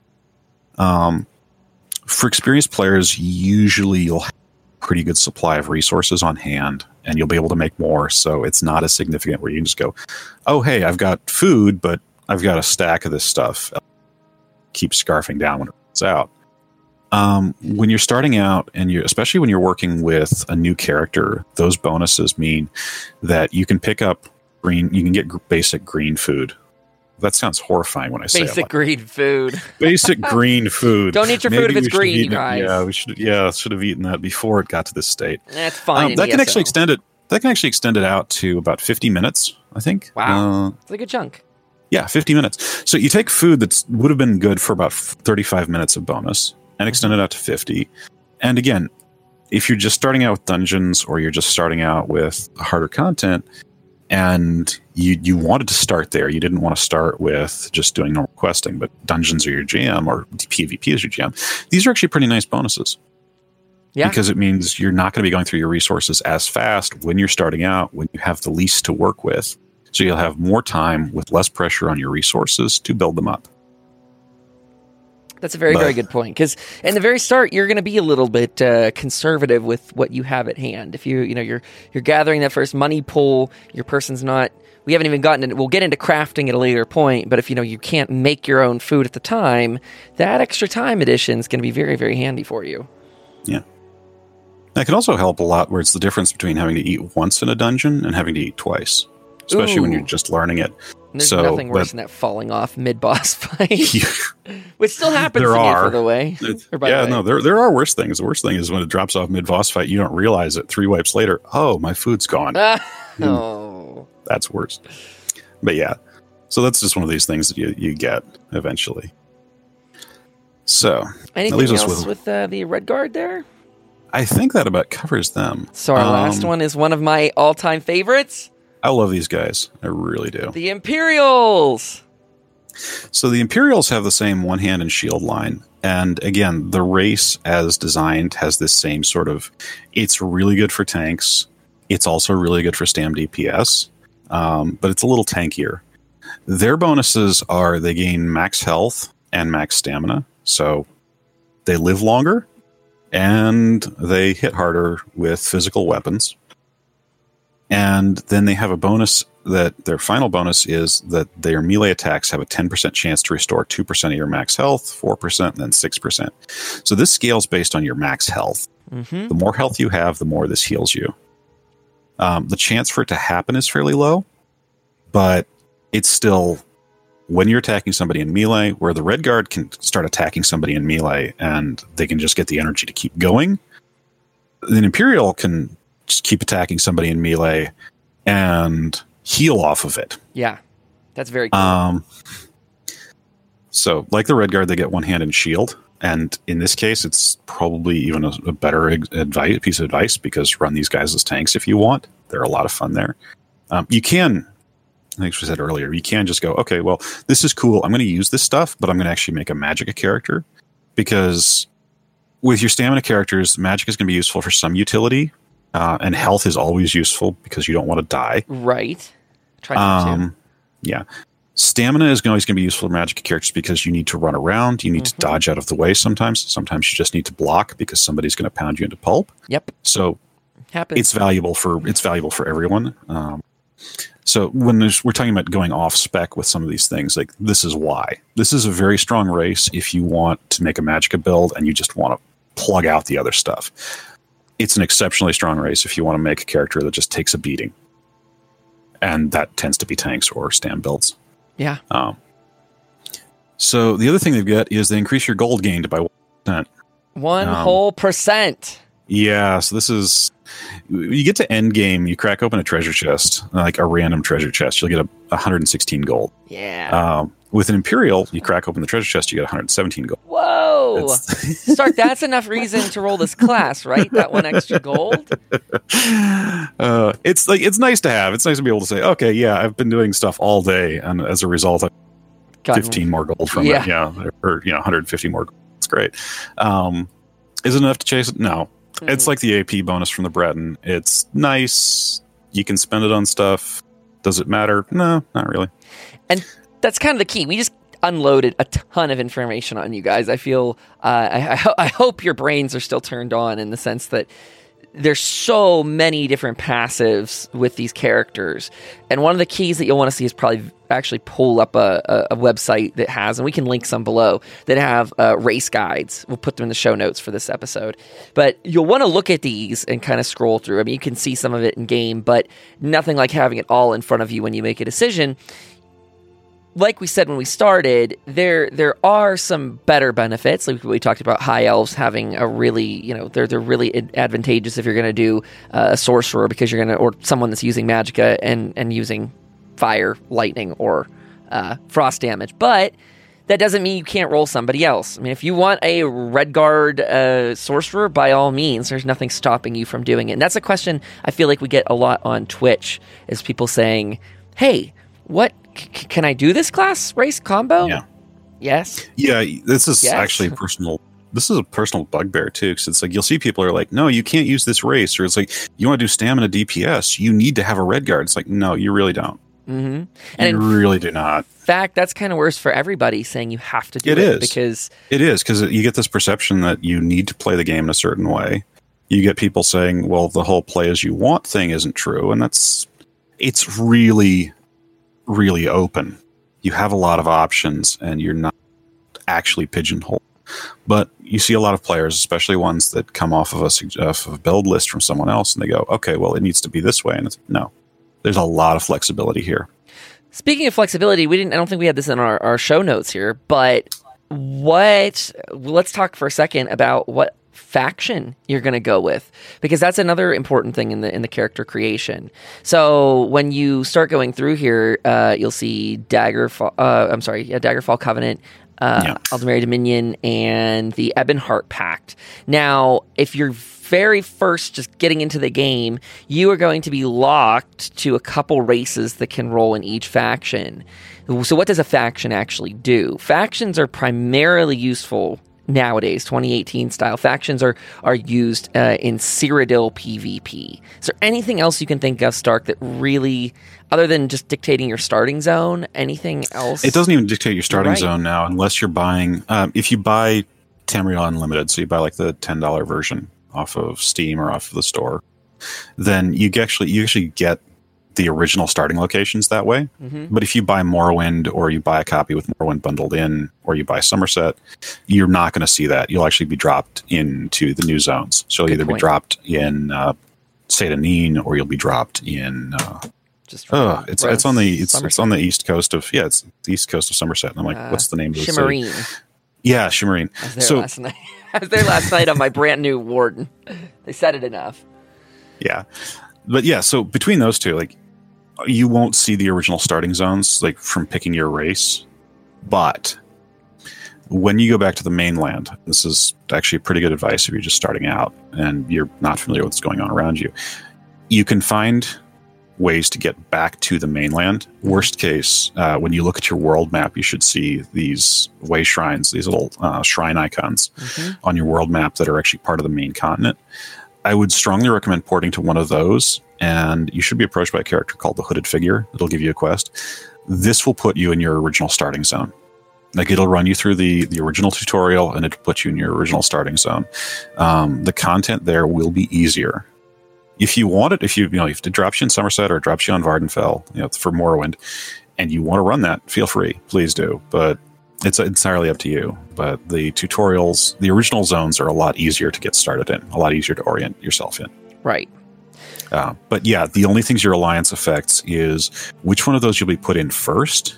Um, for experienced players, usually you'll have a pretty good supply of resources on hand, and you'll be able to make more, so it's not as significant where you can just go, oh, hey, I've got food, but I've got a stack of this stuff. Keep scarfing down when it runs out. Um, when you're starting out, and you especially when you're working with a new character, those bonuses mean that you can pick up green, you can get g- basic green food. That sounds horrifying when I say it. Basic green food. Basic green food. Don't eat your Maybe food if it's we should have green, you eaten it- guys. Yeah, we should. Yeah, should have eaten that before it got to this state. That's fine. Um, in that can E S O. actually extend it. That can actually extend it out to about fifty minutes. I think. Wow, Uh, it's like a chunk. yeah, fifty minutes. So you take food that would have been good for about thirty-five minutes of bonus and extend it out to fifty. And again, if you're just starting out with dungeons, or you're just starting out with harder content, and you you wanted to start there, you didn't want to start with just doing normal questing, but dungeons are your jam, or PvP is your jam, these are actually pretty nice bonuses. Yeah. Because it means you're not going to be going through your resources as fast when you're starting out, when you have the least to work with. So you'll have more time with less pressure on your resources to build them up. That's a very, But- very good point. Because in the very start, you're going to be a little bit uh, conservative with what you have at hand. If you, you know, you're you're gathering that first money pool, your person's not. We haven't even gotten into. We'll get into crafting at a later point. But if you know you can't make your own food at the time, that extra time addition is going to be very, very handy for you. Yeah. That can also help a lot, where it's the difference between having to eat once in a dungeon and having to eat twice, especially when Ooh. you're just learning it. And there's So, nothing worse but- than that falling off mid boss fight, which still happens There to me, are. for the way. Or by yeah, the way. no, there there are worse things. The worst thing is when it drops off mid boss fight, you don't realize it. Three wipes later, oh, my food's gone. oh. That's worse. But yeah, so that's just one of these things that you, you get eventually. So Anything leaves us else with- with uh, the Redguard there? I think that about covers them. So our last Um, one is one of my all-time favorites, I love these guys. I really do. the Imperials. So the Imperials have the same one hand and shield line. And again, the race as designed has this same sort of, it's really good for tanks. It's also really good for Stam D P S, um, but it's a little tankier. Their bonuses are they gain max health and max stamina. So they live longer and they hit harder with physical weapons. And then they have a bonus that their final bonus is that their melee attacks have a ten percent chance to restore two percent of your max health, four percent, and then six percent. So this scales based on your max health. Mm-hmm. The more health you have, the more this heals you. Um, the chance for it to happen is fairly low, but it's still, when you're attacking somebody in melee, where the Red Guard can start attacking somebody in melee and they can just get the energy to keep going, then Imperial can just keep attacking somebody in melee and heal off of it. Yeah, that's very cool. Um, so, like the Red Guard, they get one hand and shield. And in this case, it's probably even a, a better advice, piece of advice, because run these guys as tanks if you want. They're a lot of fun there. Um, you can, I think we said earlier, you can just go, okay, well, this is cool. I'm going to use this stuff, but I'm going to actually make a Magicka character. Because with your stamina characters, Magic is going to be useful for some utility. Uh, and health is always useful because you don't want to die. Right. Try not um, to. Yeah. Stamina is always going to be useful for Magic characters because you need to run around. You need mm-hmm. to dodge out of the way sometimes. Sometimes you just need to block because somebody's going to pound you into pulp. Yep. So Happens. it's valuable for it's valuable for everyone. Um, so when we're talking about going off spec with some of these things, like this is why. This is a very strong race if you want to make a Magicka build and you just want to plug out the other stuff. It's an exceptionally strong race if you want to make a character that just takes a beating. And that tends to be tanks or Stam builds. Yeah. Um, so the other thing they've got is they increase your gold gained by one percent. One um, whole percent. Yeah, so this is... You get to end game, you crack open a treasure chest, like a random treasure chest. You'll get a one hundred sixteen gold. Yeah. Um, with an Imperial, you crack open the treasure chest, you get one hundred seventeen gold. Whoa! Stark, that's enough reason to roll this class, right? That one extra gold? Uh, it's like it's nice to have. It's nice to be able to say, okay, yeah, I've been doing stuff all day, and as a result, I got fifteen more gold from yeah. it. Yeah, or you know, one hundred fifty more gold. It's great. Um, is it enough to chase it? No. Mm-hmm. It's like the A P bonus from the Breton. It's nice. You can spend it on stuff. Does it matter? No, not really. And that's kind of the key. We just unloaded a ton of information on you guys. I feel, uh, I, I, I hope your brains are still turned on in the sense that there's so many different passives with these characters. And one of the keys that you'll want to see is probably actually pull up a, a, a website that has, and we can link some below, that have uh, race guides. We'll put them in the show notes for this episode. But you'll want to look at these and kind of scroll through. I mean, you can see some of it in game, but nothing like having it all in front of you when you make a decision. Like we said when we started, there there are some better benefits. Like we talked about high elves having a really, you know, they're they're really advantageous if you're going to do uh, a sorcerer because you're going to, or someone that's using Magicka and and using fire, lightning, or uh, frost damage. But that doesn't mean you can't roll somebody else. I mean, if you want a Red Guard uh, sorcerer, by all means, there's nothing stopping you from doing it. And that's a question I feel like we get a lot on Twitch, is people saying, "Hey, what?" C- can I do this class race combo? Yeah. Yes. Yeah, this is yes. actually personal. This is a personal bugbear too, because it's like you'll see people are like, "No, you can't use this race," or it's like, "You want to do stamina D P S? You need to have a Red Guard." It's like, no, you really don't. Mm-hmm. And you really do not. In fact, that's kind of worse for everybody saying you have to do it, it is. because it is because you get this perception that you need to play the game in a certain way. You get people saying, "Well, the whole play as you want thing isn't true," and that's it's really. really open. You have a lot of options and you're not actually pigeonholed. But you see a lot of players, especially ones that come off of a, off of a build list from someone else, and they go, okay, well, it needs to be this way. And it's no, there's a lot of flexibility here. Speaking of flexibility, we didn't, I don't think we had this in our, our show notes here, but what, let's talk for a second about what faction you're going to go with, because that's another important thing in the in the character creation. So when you start going through here, uh, you'll see Daggerfall. Uh, I'm sorry, yeah, Daggerfall Covenant, uh, Yeah. Aldmeri Dominion, and the Ebonheart Pact. Now, if you're very first just getting into the game, you are going to be locked to a couple races that can roll in each faction. So what does a faction actually do? Factions are primarily useful nowadays, twenty eighteen style. Factions are are used uh, in Cyrodiil PvP. Is there anything else you can think of, Stark, that really, other than just dictating your starting zone, anything else? It doesn't even dictate your starting Right. zone now, unless you're buying. Um, if you buy Tamriel Unlimited, so you buy like the ten dollar version off of Steam or off of the store, then you get actually you actually get the original starting locations that way. Mhm. But if you buy Morrowind, or you buy a copy with Morrowind bundled in, or you buy Somerset, you're not going to see that. You'll actually be dropped into the new zones. So you'll Good either point. be dropped in uh, Sedanine, or you'll be dropped in. Uh, Just oh, it's it's on the it's, it's Somerset. on the east coast of yeah, it's the east coast of Somerset. And I'm like, Uh, what's the name of the city? Shimmerine. Yeah, Shimmerine. I was there So last night. I was there last night on my brand new Warden. They said it enough. yeah, but yeah, so between those two, like, you won't see the original starting zones like from picking your race, but when you go back to the mainland, this is actually pretty good advice if you're just starting out and you're not familiar with what's going on around you. You can find ways to get back to the mainland. Worst case, uh, when you look at your world map, you should see these way shrines, these little uh, shrine icons Mhm. on your world map that are actually part of the main continent. I would strongly recommend porting to one of those, and you should be approached by a character called the Hooded Figure. It'll give you a quest. This will put you in your original starting zone. Like, it'll run you through the, the original tutorial, and it'll put you in your original starting zone. Um, the content there will be easier. If you want it, if you, you know, if it drops you in Somerset or it drops you on Vardenfell, you know, for Morrowind, and you want to run that, feel free, please do. But it's entirely up to you. But the tutorials, the original zones are a lot easier to get started in, a lot easier to orient yourself in. Right. Uh, but yeah, the only things your alliance affects is which one of those you'll be put in first,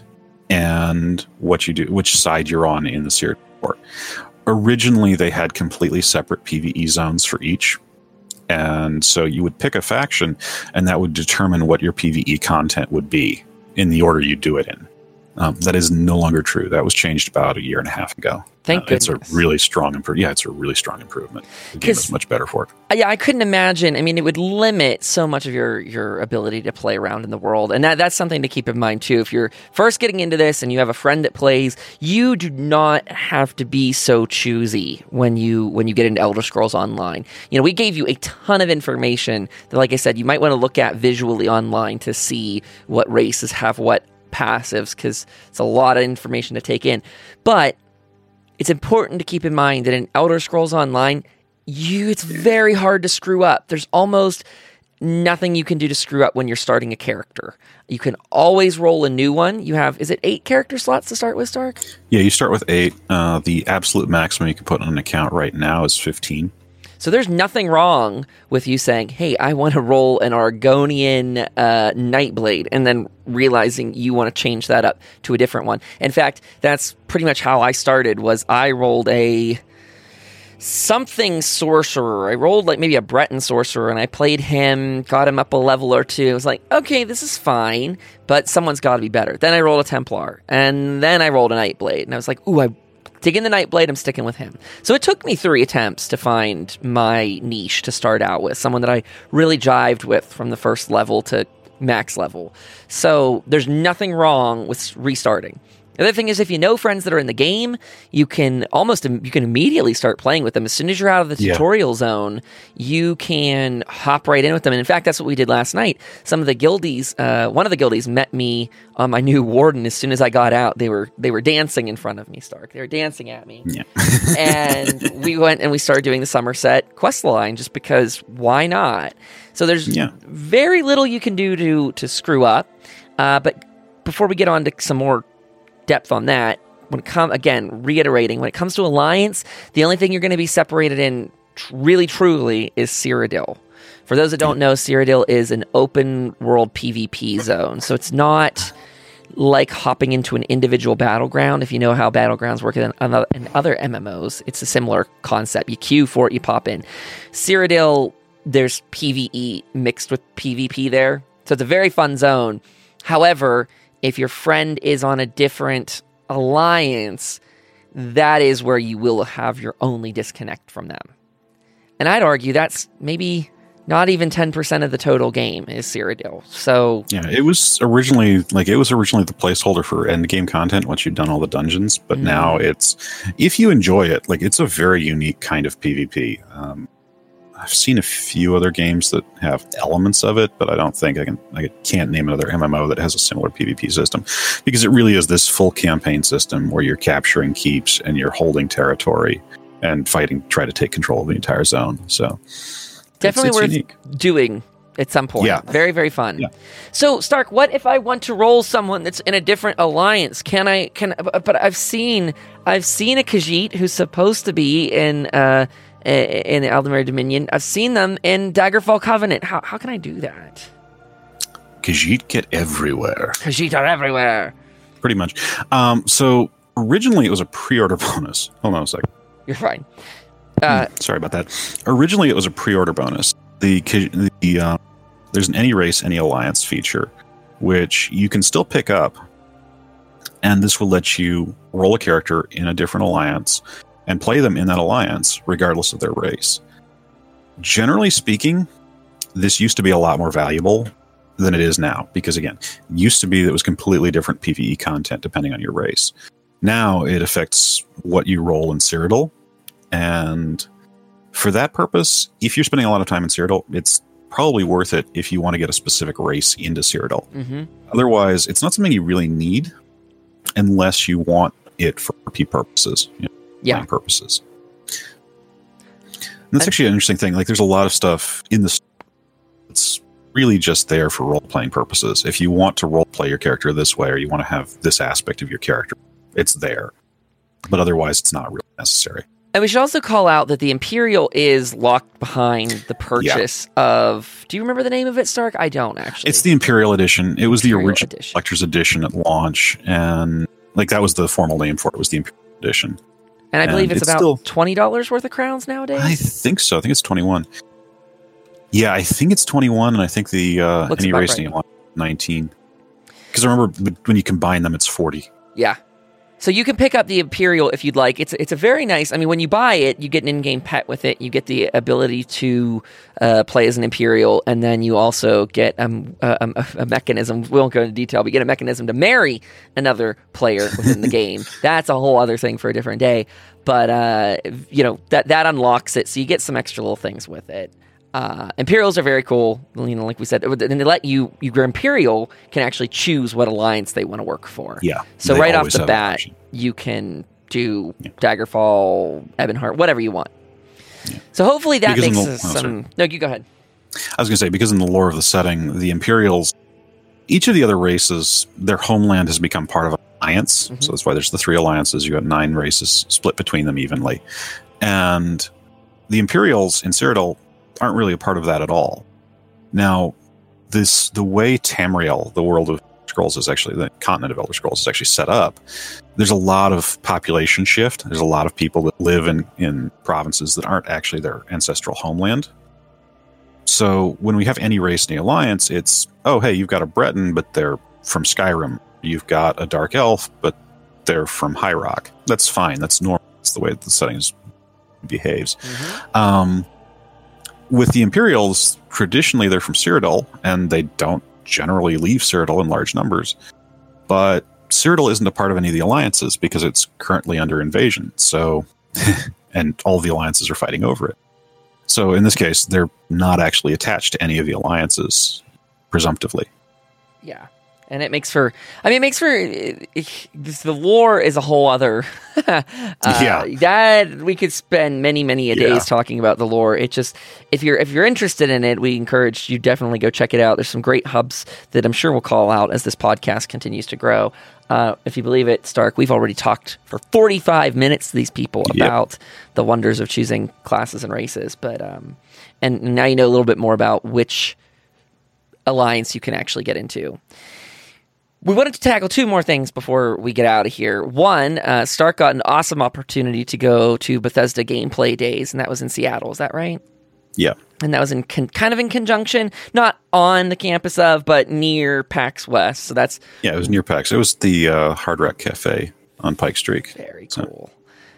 and what you do, which side you're on in the Cyrodiil War. Originally, they had completely separate PvE zones for each. And so you would pick a faction, and that would determine what your PvE content would be in the order you do it in. Um, that is no longer true. That was changed about a year and a half ago. Thank Uh, it's a goodness. really strong improvement. Yeah, it's a really strong improvement. The game 'Cause- is much better for it. Uh, Yeah, I couldn't imagine. I mean, it would limit so much of your your ability to play around in the world, and that that's something to keep in mind too. If you're first getting into this and you have a friend that plays, you do not have to be so choosy when you when you get into Elder Scrolls Online. You know, we gave you a ton of information that, like I said, you might want to look at visually online to see what races have what passives, because it's a lot of information to take in. But it's important to keep in mind that in Elder Scrolls Online, you it's very hard to screw up. There's almost nothing you can do to screw up when you're starting a character. You can always roll a new one. You have, is it eight character slots to start with, Stark? Yeah, you start with eight. Uh, the absolute maximum you can put on an account right now is fifteen. So there's nothing wrong with you saying, hey, I want to roll an Argonian uh, Nightblade, and then realizing you want to change that up to a different one. In fact, that's pretty much how I started, was I rolled a something sorcerer. I rolled like maybe a Breton sorcerer, and I played him, got him up a level or two. I was like, okay, this is fine, but someone's got to be better. Then I rolled a Templar, and then I rolled a Nightblade, and I was like, ooh, I dig in the Nightblade, I'm sticking with him. So it took me three attempts to find my niche to start out with, someone that I really jived with from the first level to max level. So there's nothing wrong with restarting. The other thing is, if you know friends that are in the game, you can almost you can immediately start playing with them. As soon as you're out of the Yeah. tutorial zone, you can hop right in with them. And in fact, that's what we did last night. Some of the guildies, uh, one of the guildies met me on my new warden. As soon as I got out, they were they were dancing in front of me, Stark. They were dancing at me. Yeah. And we went and we started doing the Somerset quest line just because why not? So there's Yeah. very little you can do to to screw up. Uh, but before we get on to some more depth on that, when it come again, reiterating, when it comes to Alliance, the only thing you're going to be separated in tr- really truly is Cyrodiil. For those that don't know, Cyrodiil is an open world PvP zone. So it's not like hopping into an individual battleground. If you know how battlegrounds work in other, in other M M Os, it's a similar concept. You queue for it, you pop in. Cyrodiil, there's PvE mixed with PvP there. So it's a very fun zone. However, if your friend is on a different alliance, that is where you will have your only disconnect from them. And I'd argue that's maybe not even ten percent of the total game is Cyrodiil. So yeah, it was originally like it was originally the placeholder for end game content once you'd done all the dungeons, but mm. now it's, if you enjoy it, like it's a very unique kind of PvP. Um, I've seen a few other games that have elements of it, but I don't think I can. I can't name another M M O that has a similar PvP system, because it really is this full campaign system where you're capturing keeps and you're holding territory and fighting, try to take control of the entire zone. So definitely it's, it's worth unique. doing at some point. Yeah. Very, very fun. Yeah. So Stark, what if I want to roll someone that's in a different alliance? Can I? Can but I've seen I've seen a Khajiit who's supposed to be in. Uh, in the Aldemir Dominion. I've seen them in Daggerfall Covenant. How how can I do that? Khajiit get everywhere. Khajiit are everywhere. Pretty much. Um, so originally it was a pre-order bonus. Hold on a second. You're fine. Uh, hmm, sorry about that. Originally it was a pre-order bonus. The, the uh, there's an any race, any alliance feature, which you can still pick up, and this will let you roll a character in a different alliance and play them in that alliance, regardless of their race. Generally speaking, this used to be a lot more valuable than it is now, because again, it used to be that it was completely different PvE content depending on your race. Now it affects what you roll in Cyrodiil, and for that purpose, if you're spending a lot of time in Cyrodiil, it's probably worth it if you want to get a specific race into Cyrodiil. Mm-hmm. Otherwise, it's not something you really need unless you want it for R P purposes. You know? Yeah. Purposes. And that's actually an interesting thing. Like, there's a lot of stuff in this that's really just there for role-playing purposes. If you want to role-play your character this way, or you want to have this aspect of your character, it's there. But otherwise, it's not really necessary. And we should also call out that the Imperial is locked behind the purchase yeah. of... Do you remember the name of it, Stark? I don't, actually. It's the Imperial Edition. It was Imperial the original edition. Collector's Edition at launch, and like that was the formal name for it, was the Imperial Edition. And I and believe it's, it's about still, twenty dollars worth of crowns nowadays? I think so. I think it's twenty-one. Yeah, I think it's twenty-one, and I think the uh, any racing right. nineteen. Because I remember when you combine them, it's forty. Yeah. So you can pick up the Imperial if you'd like. It's it's a very nice... I mean, when you buy it, you get an in-game pet with it. You get the ability to uh, play as an Imperial, and then you also get um, a, a, a mechanism. We won't go into detail, but you get a mechanism to marry another player within the game. That's a whole other thing for a different day. But, uh, you know, that, that unlocks it, so you get some extra little things with it. Uh, Imperials are very cool, you know, like we said, and they let you, your Imperial can actually choose what alliance they want to work for. Yeah. So right off the bat, you can do yeah. Daggerfall, Ebonheart, whatever you want. Yeah. So hopefully that because makes the, us oh, some... No, you go ahead. I was going to say, because in the lore of the setting, the Imperials, each of the other races, their homeland has become part of an alliance. Mm-hmm. So that's why there's the three alliances. You got nine races split between them evenly. And the Imperials in Cyrodiil aren't really a part of that at all. Now, this the way Tamriel, the world of Scrolls, is actually, the continent of Elder Scrolls is actually set up, there's a lot of population shift. There's a lot of people that live in, in provinces that aren't actually their ancestral homeland. So when we have any race in the Alliance, it's, oh, hey, you've got a Breton, but they're from Skyrim. You've got a Dark Elf, but they're from High Rock. That's fine. That's normal. That's the way the settings behaves. Mm-hmm. Um, with the Imperials, traditionally they're from Cyrodiil, and they don't generally leave Cyrodiil in large numbers. But Cyrodiil isn't a part of any of the alliances because it's currently under invasion. So, and all of the alliances are fighting over it. So in this case, they're not actually attached to any of the alliances, presumptively. Yeah. And it makes for, I mean, it makes for, it, it, the lore is a whole other, uh, yeah. that we could spend many, many a days yeah. talking about the lore. It just, if you're, if you're interested in it, we encourage you definitely go check it out. There's some great hubs that I'm sure we'll call out as this podcast continues to grow. Uh, if you believe it, Stark, we've already talked for forty-five minutes to these people yep. about the wonders of choosing classes and races. But, um, and now you know a little bit more about which alliance you can actually get into. We wanted to tackle two more things before we get out of here. One, uh, Stark got an awesome opportunity to go to Bethesda Gameplay Days, and that was in Seattle. Is that right? Yeah. And that was in con- kind of in conjunction, not on the campus of, but near PAX West. So that's yeah, it was near PAX. It was the uh, Hard Rock Cafe on Pike Street. Very so. cool.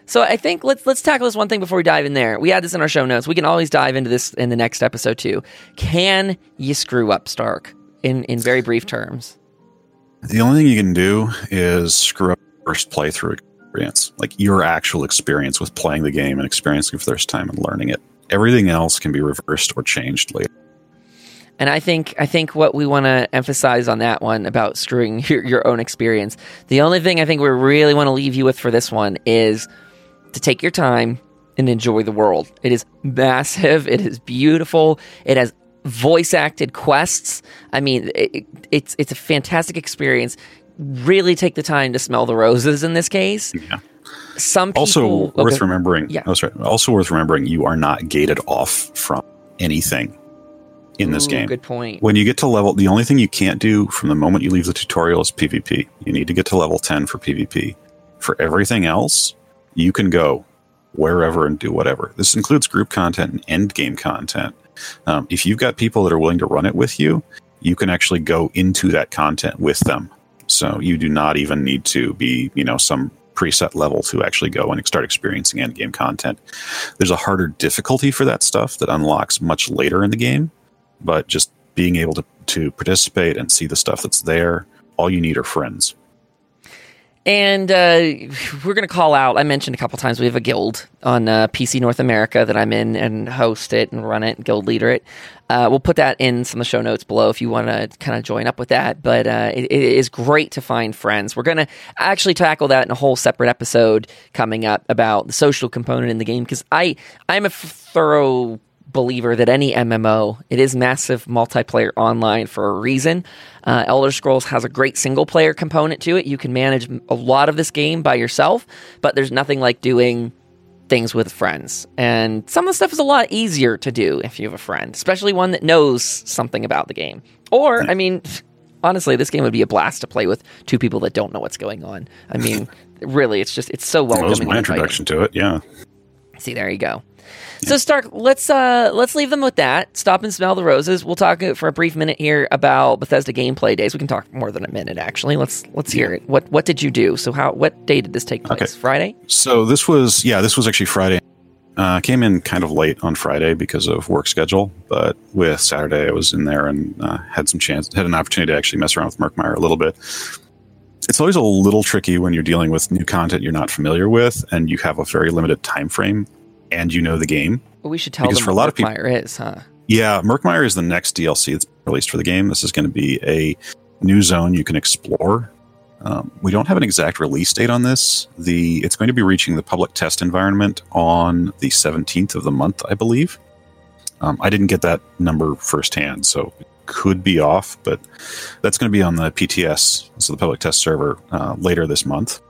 So I think let's let's tackle this one thing before we dive in there. We had this in our show notes. We can always dive into this in the next episode too. Can you screw up, Stark? In in very brief terms. The only thing you can do is screw up first playthrough experience, like your actual experience with playing the game and experiencing it for the first time and learning it. Everything else can be reversed or changed later. And I think I think what we want to emphasize on that one about screwing your, your own experience, the only thing I think we really want to leave you with for this one is to take your time and enjoy the world. It is massive. It is beautiful. It has voice-acted quests. I mean, it, it's it's a fantastic experience. Really take the time to smell the roses in this case. Yeah. Some people, also worth okay. remembering. Yeah. Oh, sorry. Also worth remembering, you are not gated off from anything in this Ooh, game. Good point. When you get to level, the only thing you can't do from the moment you leave the tutorial is PvP. You need to get to level ten for PvP. For everything else, you can go wherever and do whatever. This includes group content and end game content. Um, if you've got people that are willing to run it with you, you can actually go into that content with them. So you do not even need to be, you know, some preset level to actually go and start experiencing end game content. There's a harder difficulty for that stuff that unlocks much later in the game, but just being able to, to participate and see the stuff that's there, all you need are friends. And uh, we're going to call out, I mentioned a couple times, we have a guild on uh, P C North America that I'm in and host it and run it and guild leader it. Uh, we'll put that in some of the show notes below if you want to kind of join up with that. But uh, it, it is great to find friends. We're going to actually tackle that in a whole separate episode coming up about the social component in the game, because I, I'm a f- thorough believer that any M M O, it is massive multiplayer online for a reason. Uh, Elder Scrolls has a great single player component to it. You can manage a lot of this game by yourself, but there's nothing like doing things with friends. And some of the stuff is a lot easier to do if you have a friend, especially one that knows something about the game. Or, I mean, honestly, this game would be a blast to play with two people that don't know what's going on. I mean, really, it's just, it's so welcoming. That was my introduction to it, yeah. See, there you go. So Stark, let's uh, let's leave them with that. Stop and smell the roses. We'll talk for a brief minute here about Bethesda gameplay days. We can talk more than a minute, actually. Let's let's hear it. What what did you do? So how what day did this take place? Okay. Friday? So this was yeah, this was actually Friday. Uh, came in kind of late on Friday because of work schedule, but with Saturday I was in there and uh, had some chance, had an opportunity to actually mess around with Murkmire a little bit. It's always a little tricky when you're dealing with new content you're not familiar with, and you have a very limited time frame. And you know the game. Well, we should tell because them for a what lot of people, Murkmire is, huh? Yeah, Murkmire is the next D L C that's released for the game. This is going to be a new zone you can explore. Um, we don't have an exact release date on this. The It's going to be reaching the public test environment on the seventeenth of the month, I believe. Um, I didn't get that number firsthand, so it could be off, but that's going to be on the P T S, so the public test server, uh, later this month.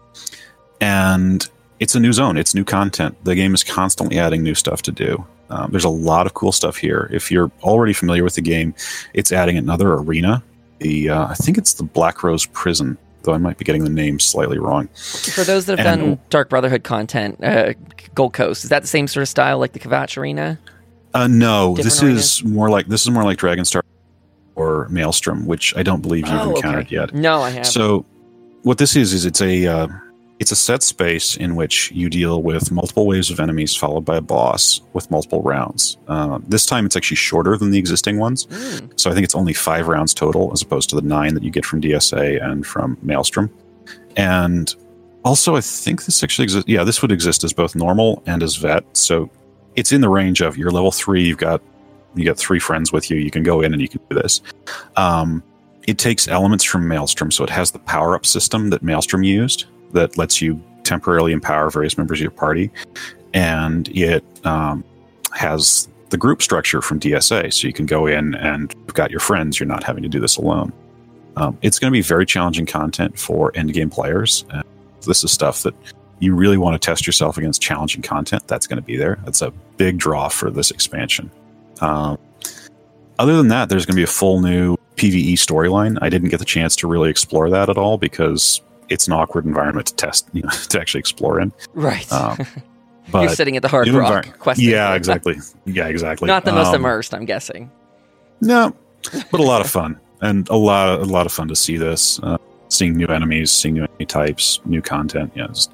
And it's a new zone. It's new content. The game is constantly adding new stuff to do. Um, there's a lot of cool stuff here. If you're already familiar with the game, it's adding another arena. The uh, I think it's the Black Rose Prison, though I might be getting the name slightly wrong. For those that have And- done Dark Brotherhood content, uh, Gold Coast, is that the same sort of style like the Kvatch Arena? Uh, no, Different this arenas? is more like this is more like Dragonstar or Maelstrom, which I don't believe you've Oh, encountered okay. yet. No, I haven't. So, what this is is it's a uh, it's a set space in which you deal with multiple waves of enemies followed by a boss with multiple rounds. Uh, this time, it's actually shorter than the existing ones, Mm. so I think it's only five rounds total as opposed to the nine that you get from D S A and from Maelstrom. And also, I think this actually exists. Yeah, this would exist as both normal and as vet. So it's in the range of you're level three. You've got you got three friends with you. You can go in and you can do this. Um, it takes elements from Maelstrom, so it has the power up system that Maelstrom used that lets you temporarily empower various members of your party, and it um, has the group structure from D S A, so you can go in and you've got your friends. You're not having to do this alone. Um, it's going to be very challenging content for endgame players. Uh, this is stuff that you really want to test yourself against challenging content. That's going to be there. That's a big draw for this expansion. Um, other than that, there's going to be a full new PvE storyline. I didn't get the chance to really explore that at all because it's an awkward environment to test, you know, to actually explore in. Right. Um, but You're sitting at the Hard new Rock envir- questing. Yeah, exactly. Yeah, exactly. Not the most Um, immersed, I'm guessing. No, but a lot of fun and a lot of, a lot of fun to see this, uh, seeing new enemies, seeing new enemy types, new content. Yeah, just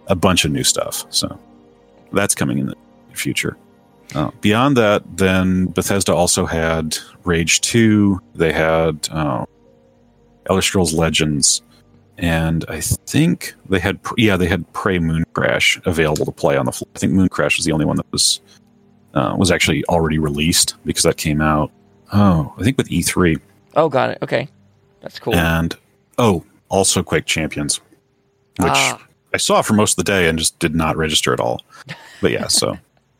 a bunch of new stuff. So that's coming in the future. Uh, beyond that, then Bethesda also had Rage two. They had uh, Elder Scrolls Legends, and I think they had yeah they had Prey Mooncrash available to play on the floor. I think Mooncrash was the only one that was uh, was actually already released because that came out. Oh, I think with E three. Oh, got it. Okay, that's cool. And oh, also Quake Champions, which ah. I saw for most of the day and just did not register at all. But yeah, so.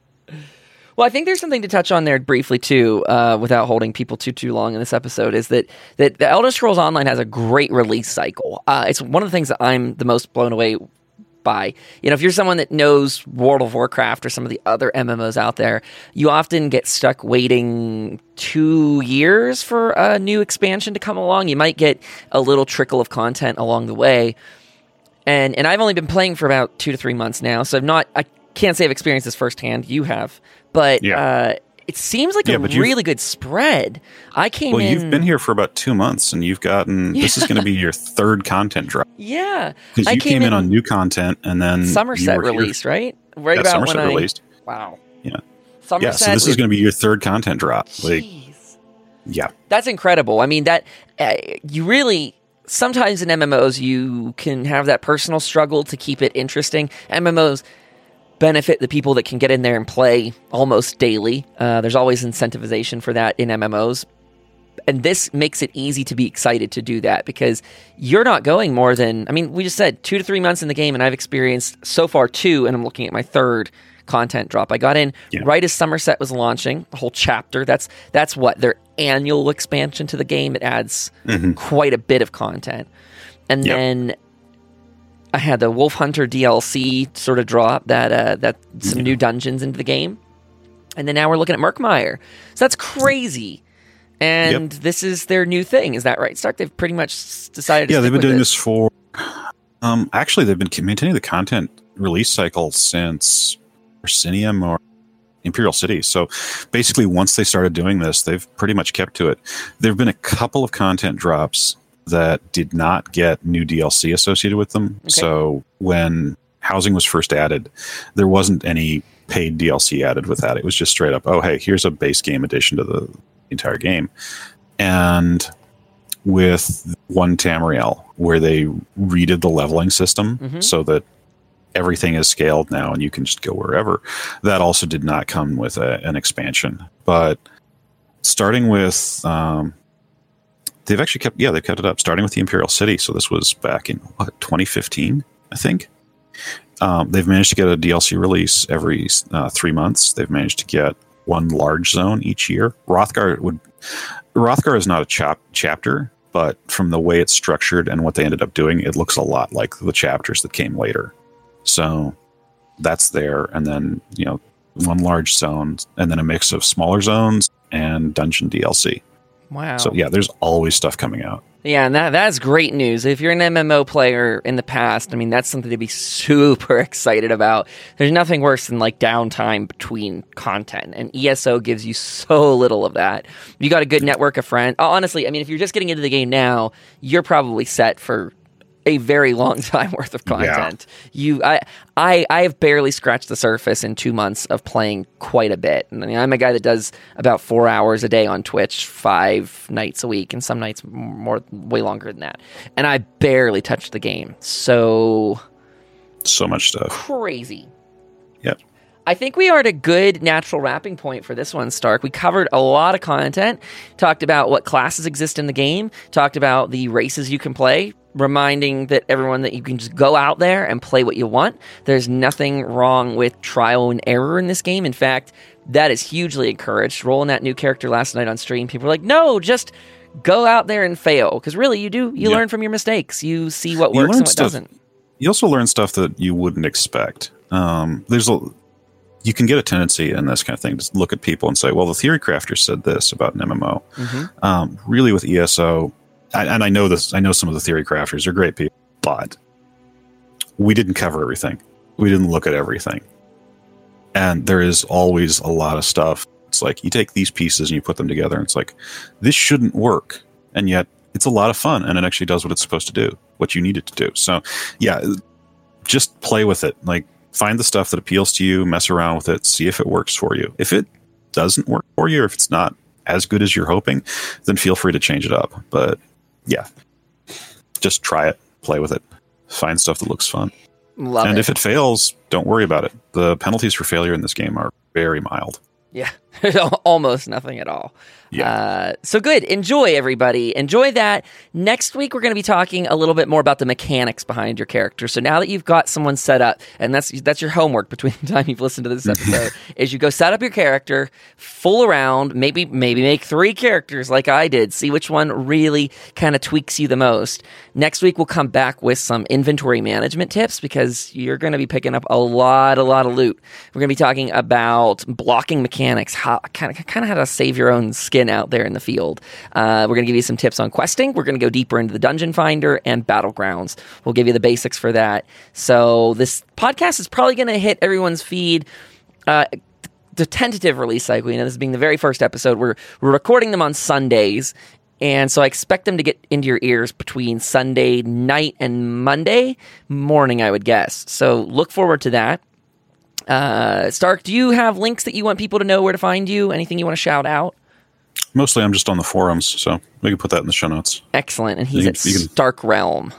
Well, I think there's something to touch on there briefly too, uh, without holding people too too long in this episode. Is that that the Elder Scrolls Online has a great release cycle. Uh, it's one of the things that I'm the most blown away by. You know, if you're someone that knows World of Warcraft or some of the other M M Os out there, you often get stuck waiting two years for a new expansion to come along. You might get a little trickle of content along the way, and and I've only been playing for about two to three months now, so I'm not. I can't say I've experienced this firsthand. You have. But yeah. uh, it seems like yeah, a really good spread. I came well, in... Well, you've been here for about two months, and you've gotten... Yeah. This is going to be your third content drop. Yeah. Because you came, came in, in on new content, and then... Somerset released, here. right? Right yeah, about Somerset when I... released. Wow. Yeah. Somerset yeah, so this is going to be your third content drop. Jeez. Like, yeah. That's incredible. I mean, that... Uh, you really... Sometimes in M M Os, you can have that personal struggle to keep it interesting. M M Os... benefit the people that can get in there and play almost daily. Uh, there's always incentivization for that in M M Os. And this makes it easy to be excited to do that because you're not going more than, I mean, we just said two to three months in the game, and I've experienced so far two, and I'm looking at my third content drop. I got in yeah. right as Somerset was launching, the whole chapter. That's that's what, their annual expansion to the game. It adds mm-hmm. quite a bit of content. And yep. then I had the Wolf Hunter D L C sort of drop that uh, that some yeah. new dungeons into the game, and then now we're looking at Murkmire. So that's crazy. And yep. this is their new thing, is that right, Stark? They've pretty much decided. To yeah, stick they've been with doing it. this for. Um, actually, they've been maintaining the content release cycle since Arsenium or Imperial City. So basically, once they started doing this, they've pretty much kept to it. There have been a couple of content drops that did not get new D L C associated with them. Okay. So when housing was first added, there wasn't any paid D L C added with that. It was just straight up, oh, hey, here's a base game addition to the entire game. And with One Tamriel, where they redid the leveling system mm-hmm. so that everything is scaled now and you can just go wherever, that also did not come with a, an expansion. But starting with... Um, They've actually kept, yeah, they've kept it up, starting with the Imperial City. So this was back in, what, twenty fifteen, I think. Um, they've managed to get a D L C release every uh, three months. They've managed to get one large zone each year. Rothgar would, Rothgar is not a chap, chapter, but from the way it's structured and what they ended up doing, it looks a lot like the chapters that came later. So that's there. And then, you know, one large zone, and then a mix of smaller zones and dungeon D L C. Wow. So, yeah, there's always stuff coming out. Yeah, and that that's great news. If you're an M M O player in the past, I mean, that's something to be super excited about. There's nothing worse than, like, downtime between content, and E S O gives you so little of that. You got a good network of friends. Honestly, I mean, if you're just getting into the game now, you're probably set for a very long time worth of content. Yeah. You, I, I, I have barely scratched the surface in two months of playing quite a bit. I mean, I'm a guy that does about four hours a day on Twitch, five nights a week, and some nights more, way longer than that. And I barely touched the game. So, so much stuff, crazy. Yep. I think we are at a good natural wrapping point for this one, Stark. We covered a lot of content, talked about what classes exist in the game, talked about the races you can play, reminding that everyone that you can just go out there and play what you want. There's nothing wrong with trial and error in this game. In fact, that is hugely encouraged. Rolling that new character last night on stream, people were like, no, just go out there and fail. Because really, you do. You yeah. learn from your mistakes. You see what works and what stuff, doesn't. You also learn stuff that you wouldn't expect. Um, there's a... You can get a tendency in this kind of thing to look at people and say, well, the theory crafter said this about an M M O. Mm-hmm. Um, really, with E S O, I, and I know this, I know some of the theory crafters are great people, but we didn't cover everything. We didn't look at everything. And there is always a lot of stuff. It's like you take these pieces and you put them together, and it's like, this shouldn't work. And yet it's a lot of fun, and it actually does what it's supposed to do, what you need it to do. So, yeah, just play with it. Like, find the stuff that appeals to you, mess around with it, see if it works for you. If it doesn't work for you, or if it's not as good as you're hoping, then feel free to change it up. But yeah, just try it, play with it, find stuff that looks fun. Love and it. if it fails, don't worry about it. The penalties for failure in this game are very mild. Yeah, almost nothing at all. Yeah. Uh, so good. Enjoy, everybody. Enjoy that. Next week, we're going to be talking a little bit more about the mechanics behind your character. So now that you've got someone set up, and that's that's your homework between the time you've listened to this episode, is you go set up your character, fool around, maybe maybe make three characters like I did, see which one really kind of tweaks you the most. Next week, we'll come back with some inventory management tips because you're going to be picking up a lot, a lot of loot. We're going to be talking about blocking mechanics, how kind of kind of how to save your own skin out there in the field. Uh, we're going to give you some tips on questing. We're going to go deeper into the Dungeon Finder and Battlegrounds. We'll give you the basics for that. So this podcast is probably going to hit everyone's feed. Uh, the tentative release cycle, you know, this being the very first episode, we're, we're recording them on Sundays. And so I expect them to get into your ears between Sunday night and Monday morning, I would guess. So look forward to that. Uh, Stark, do you have links that you want people to know where to find you? Anything you want to shout out? Mostly I'm just on the forums, so we can put that in the show notes. Excellent. And he's You at can- you can- Stark Realm.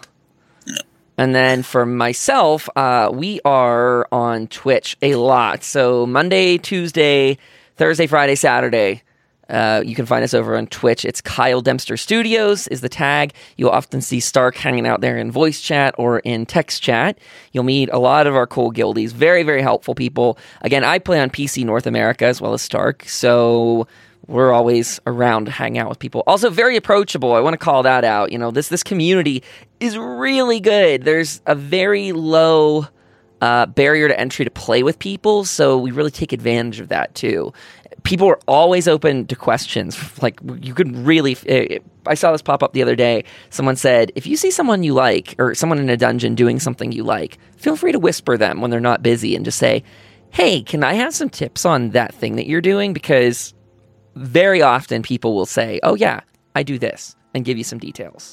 And then for myself, uh, we are on Twitch a lot. So Monday, Tuesday, Thursday, Friday, Saturday. Uh, you can find us over on Twitch. It's Kyle Dempster Studios is the tag. You'll often see Stark hanging out there in voice chat or in text chat. You'll meet a lot of our cool guildies. Very, very helpful people. Again, I play on P C North America as well as Stark, so we're always around to hang out with people. Also, very approachable. I want to call that out. You know, this this community is really good. There's a very low uh, barrier to entry to play with people, so we really take advantage of that too. People are always open to questions. Like, you could really... I saw this pop up the other day. Someone said, if you see someone you like, or someone in a dungeon doing something you like, feel free to whisper them when they're not busy and just say, hey, can I have some tips on that thing that you're doing? Because very often people will say, oh yeah, I do this, and give you some details.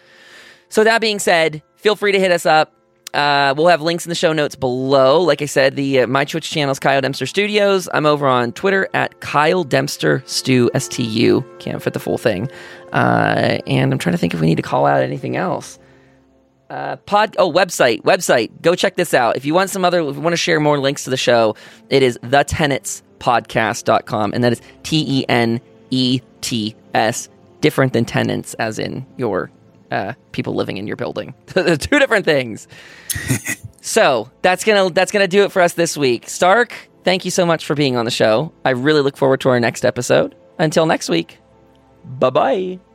So that being said, feel free to hit us up. Uh, we'll have links in the show notes below. Like I said, the uh, my Twitch channel is Kyle Dempster Studios. I'm over on Twitter at Kyle Dempster Stu S T U. Can't fit the full thing. Uh, and I'm trying to think if we need to call out anything else. Uh, pod oh website website. Go check this out. If you want some other, if you want to share more links to the show, it is the tenets podcast dot com, and that is T E N E T S, different than tenants, as in your uh, people living in your building. Two different things. So that's gonna that's gonna do it for us this week. Stark, thank you so much for being on the show. I really look forward to our next episode. Until next week, bye bye.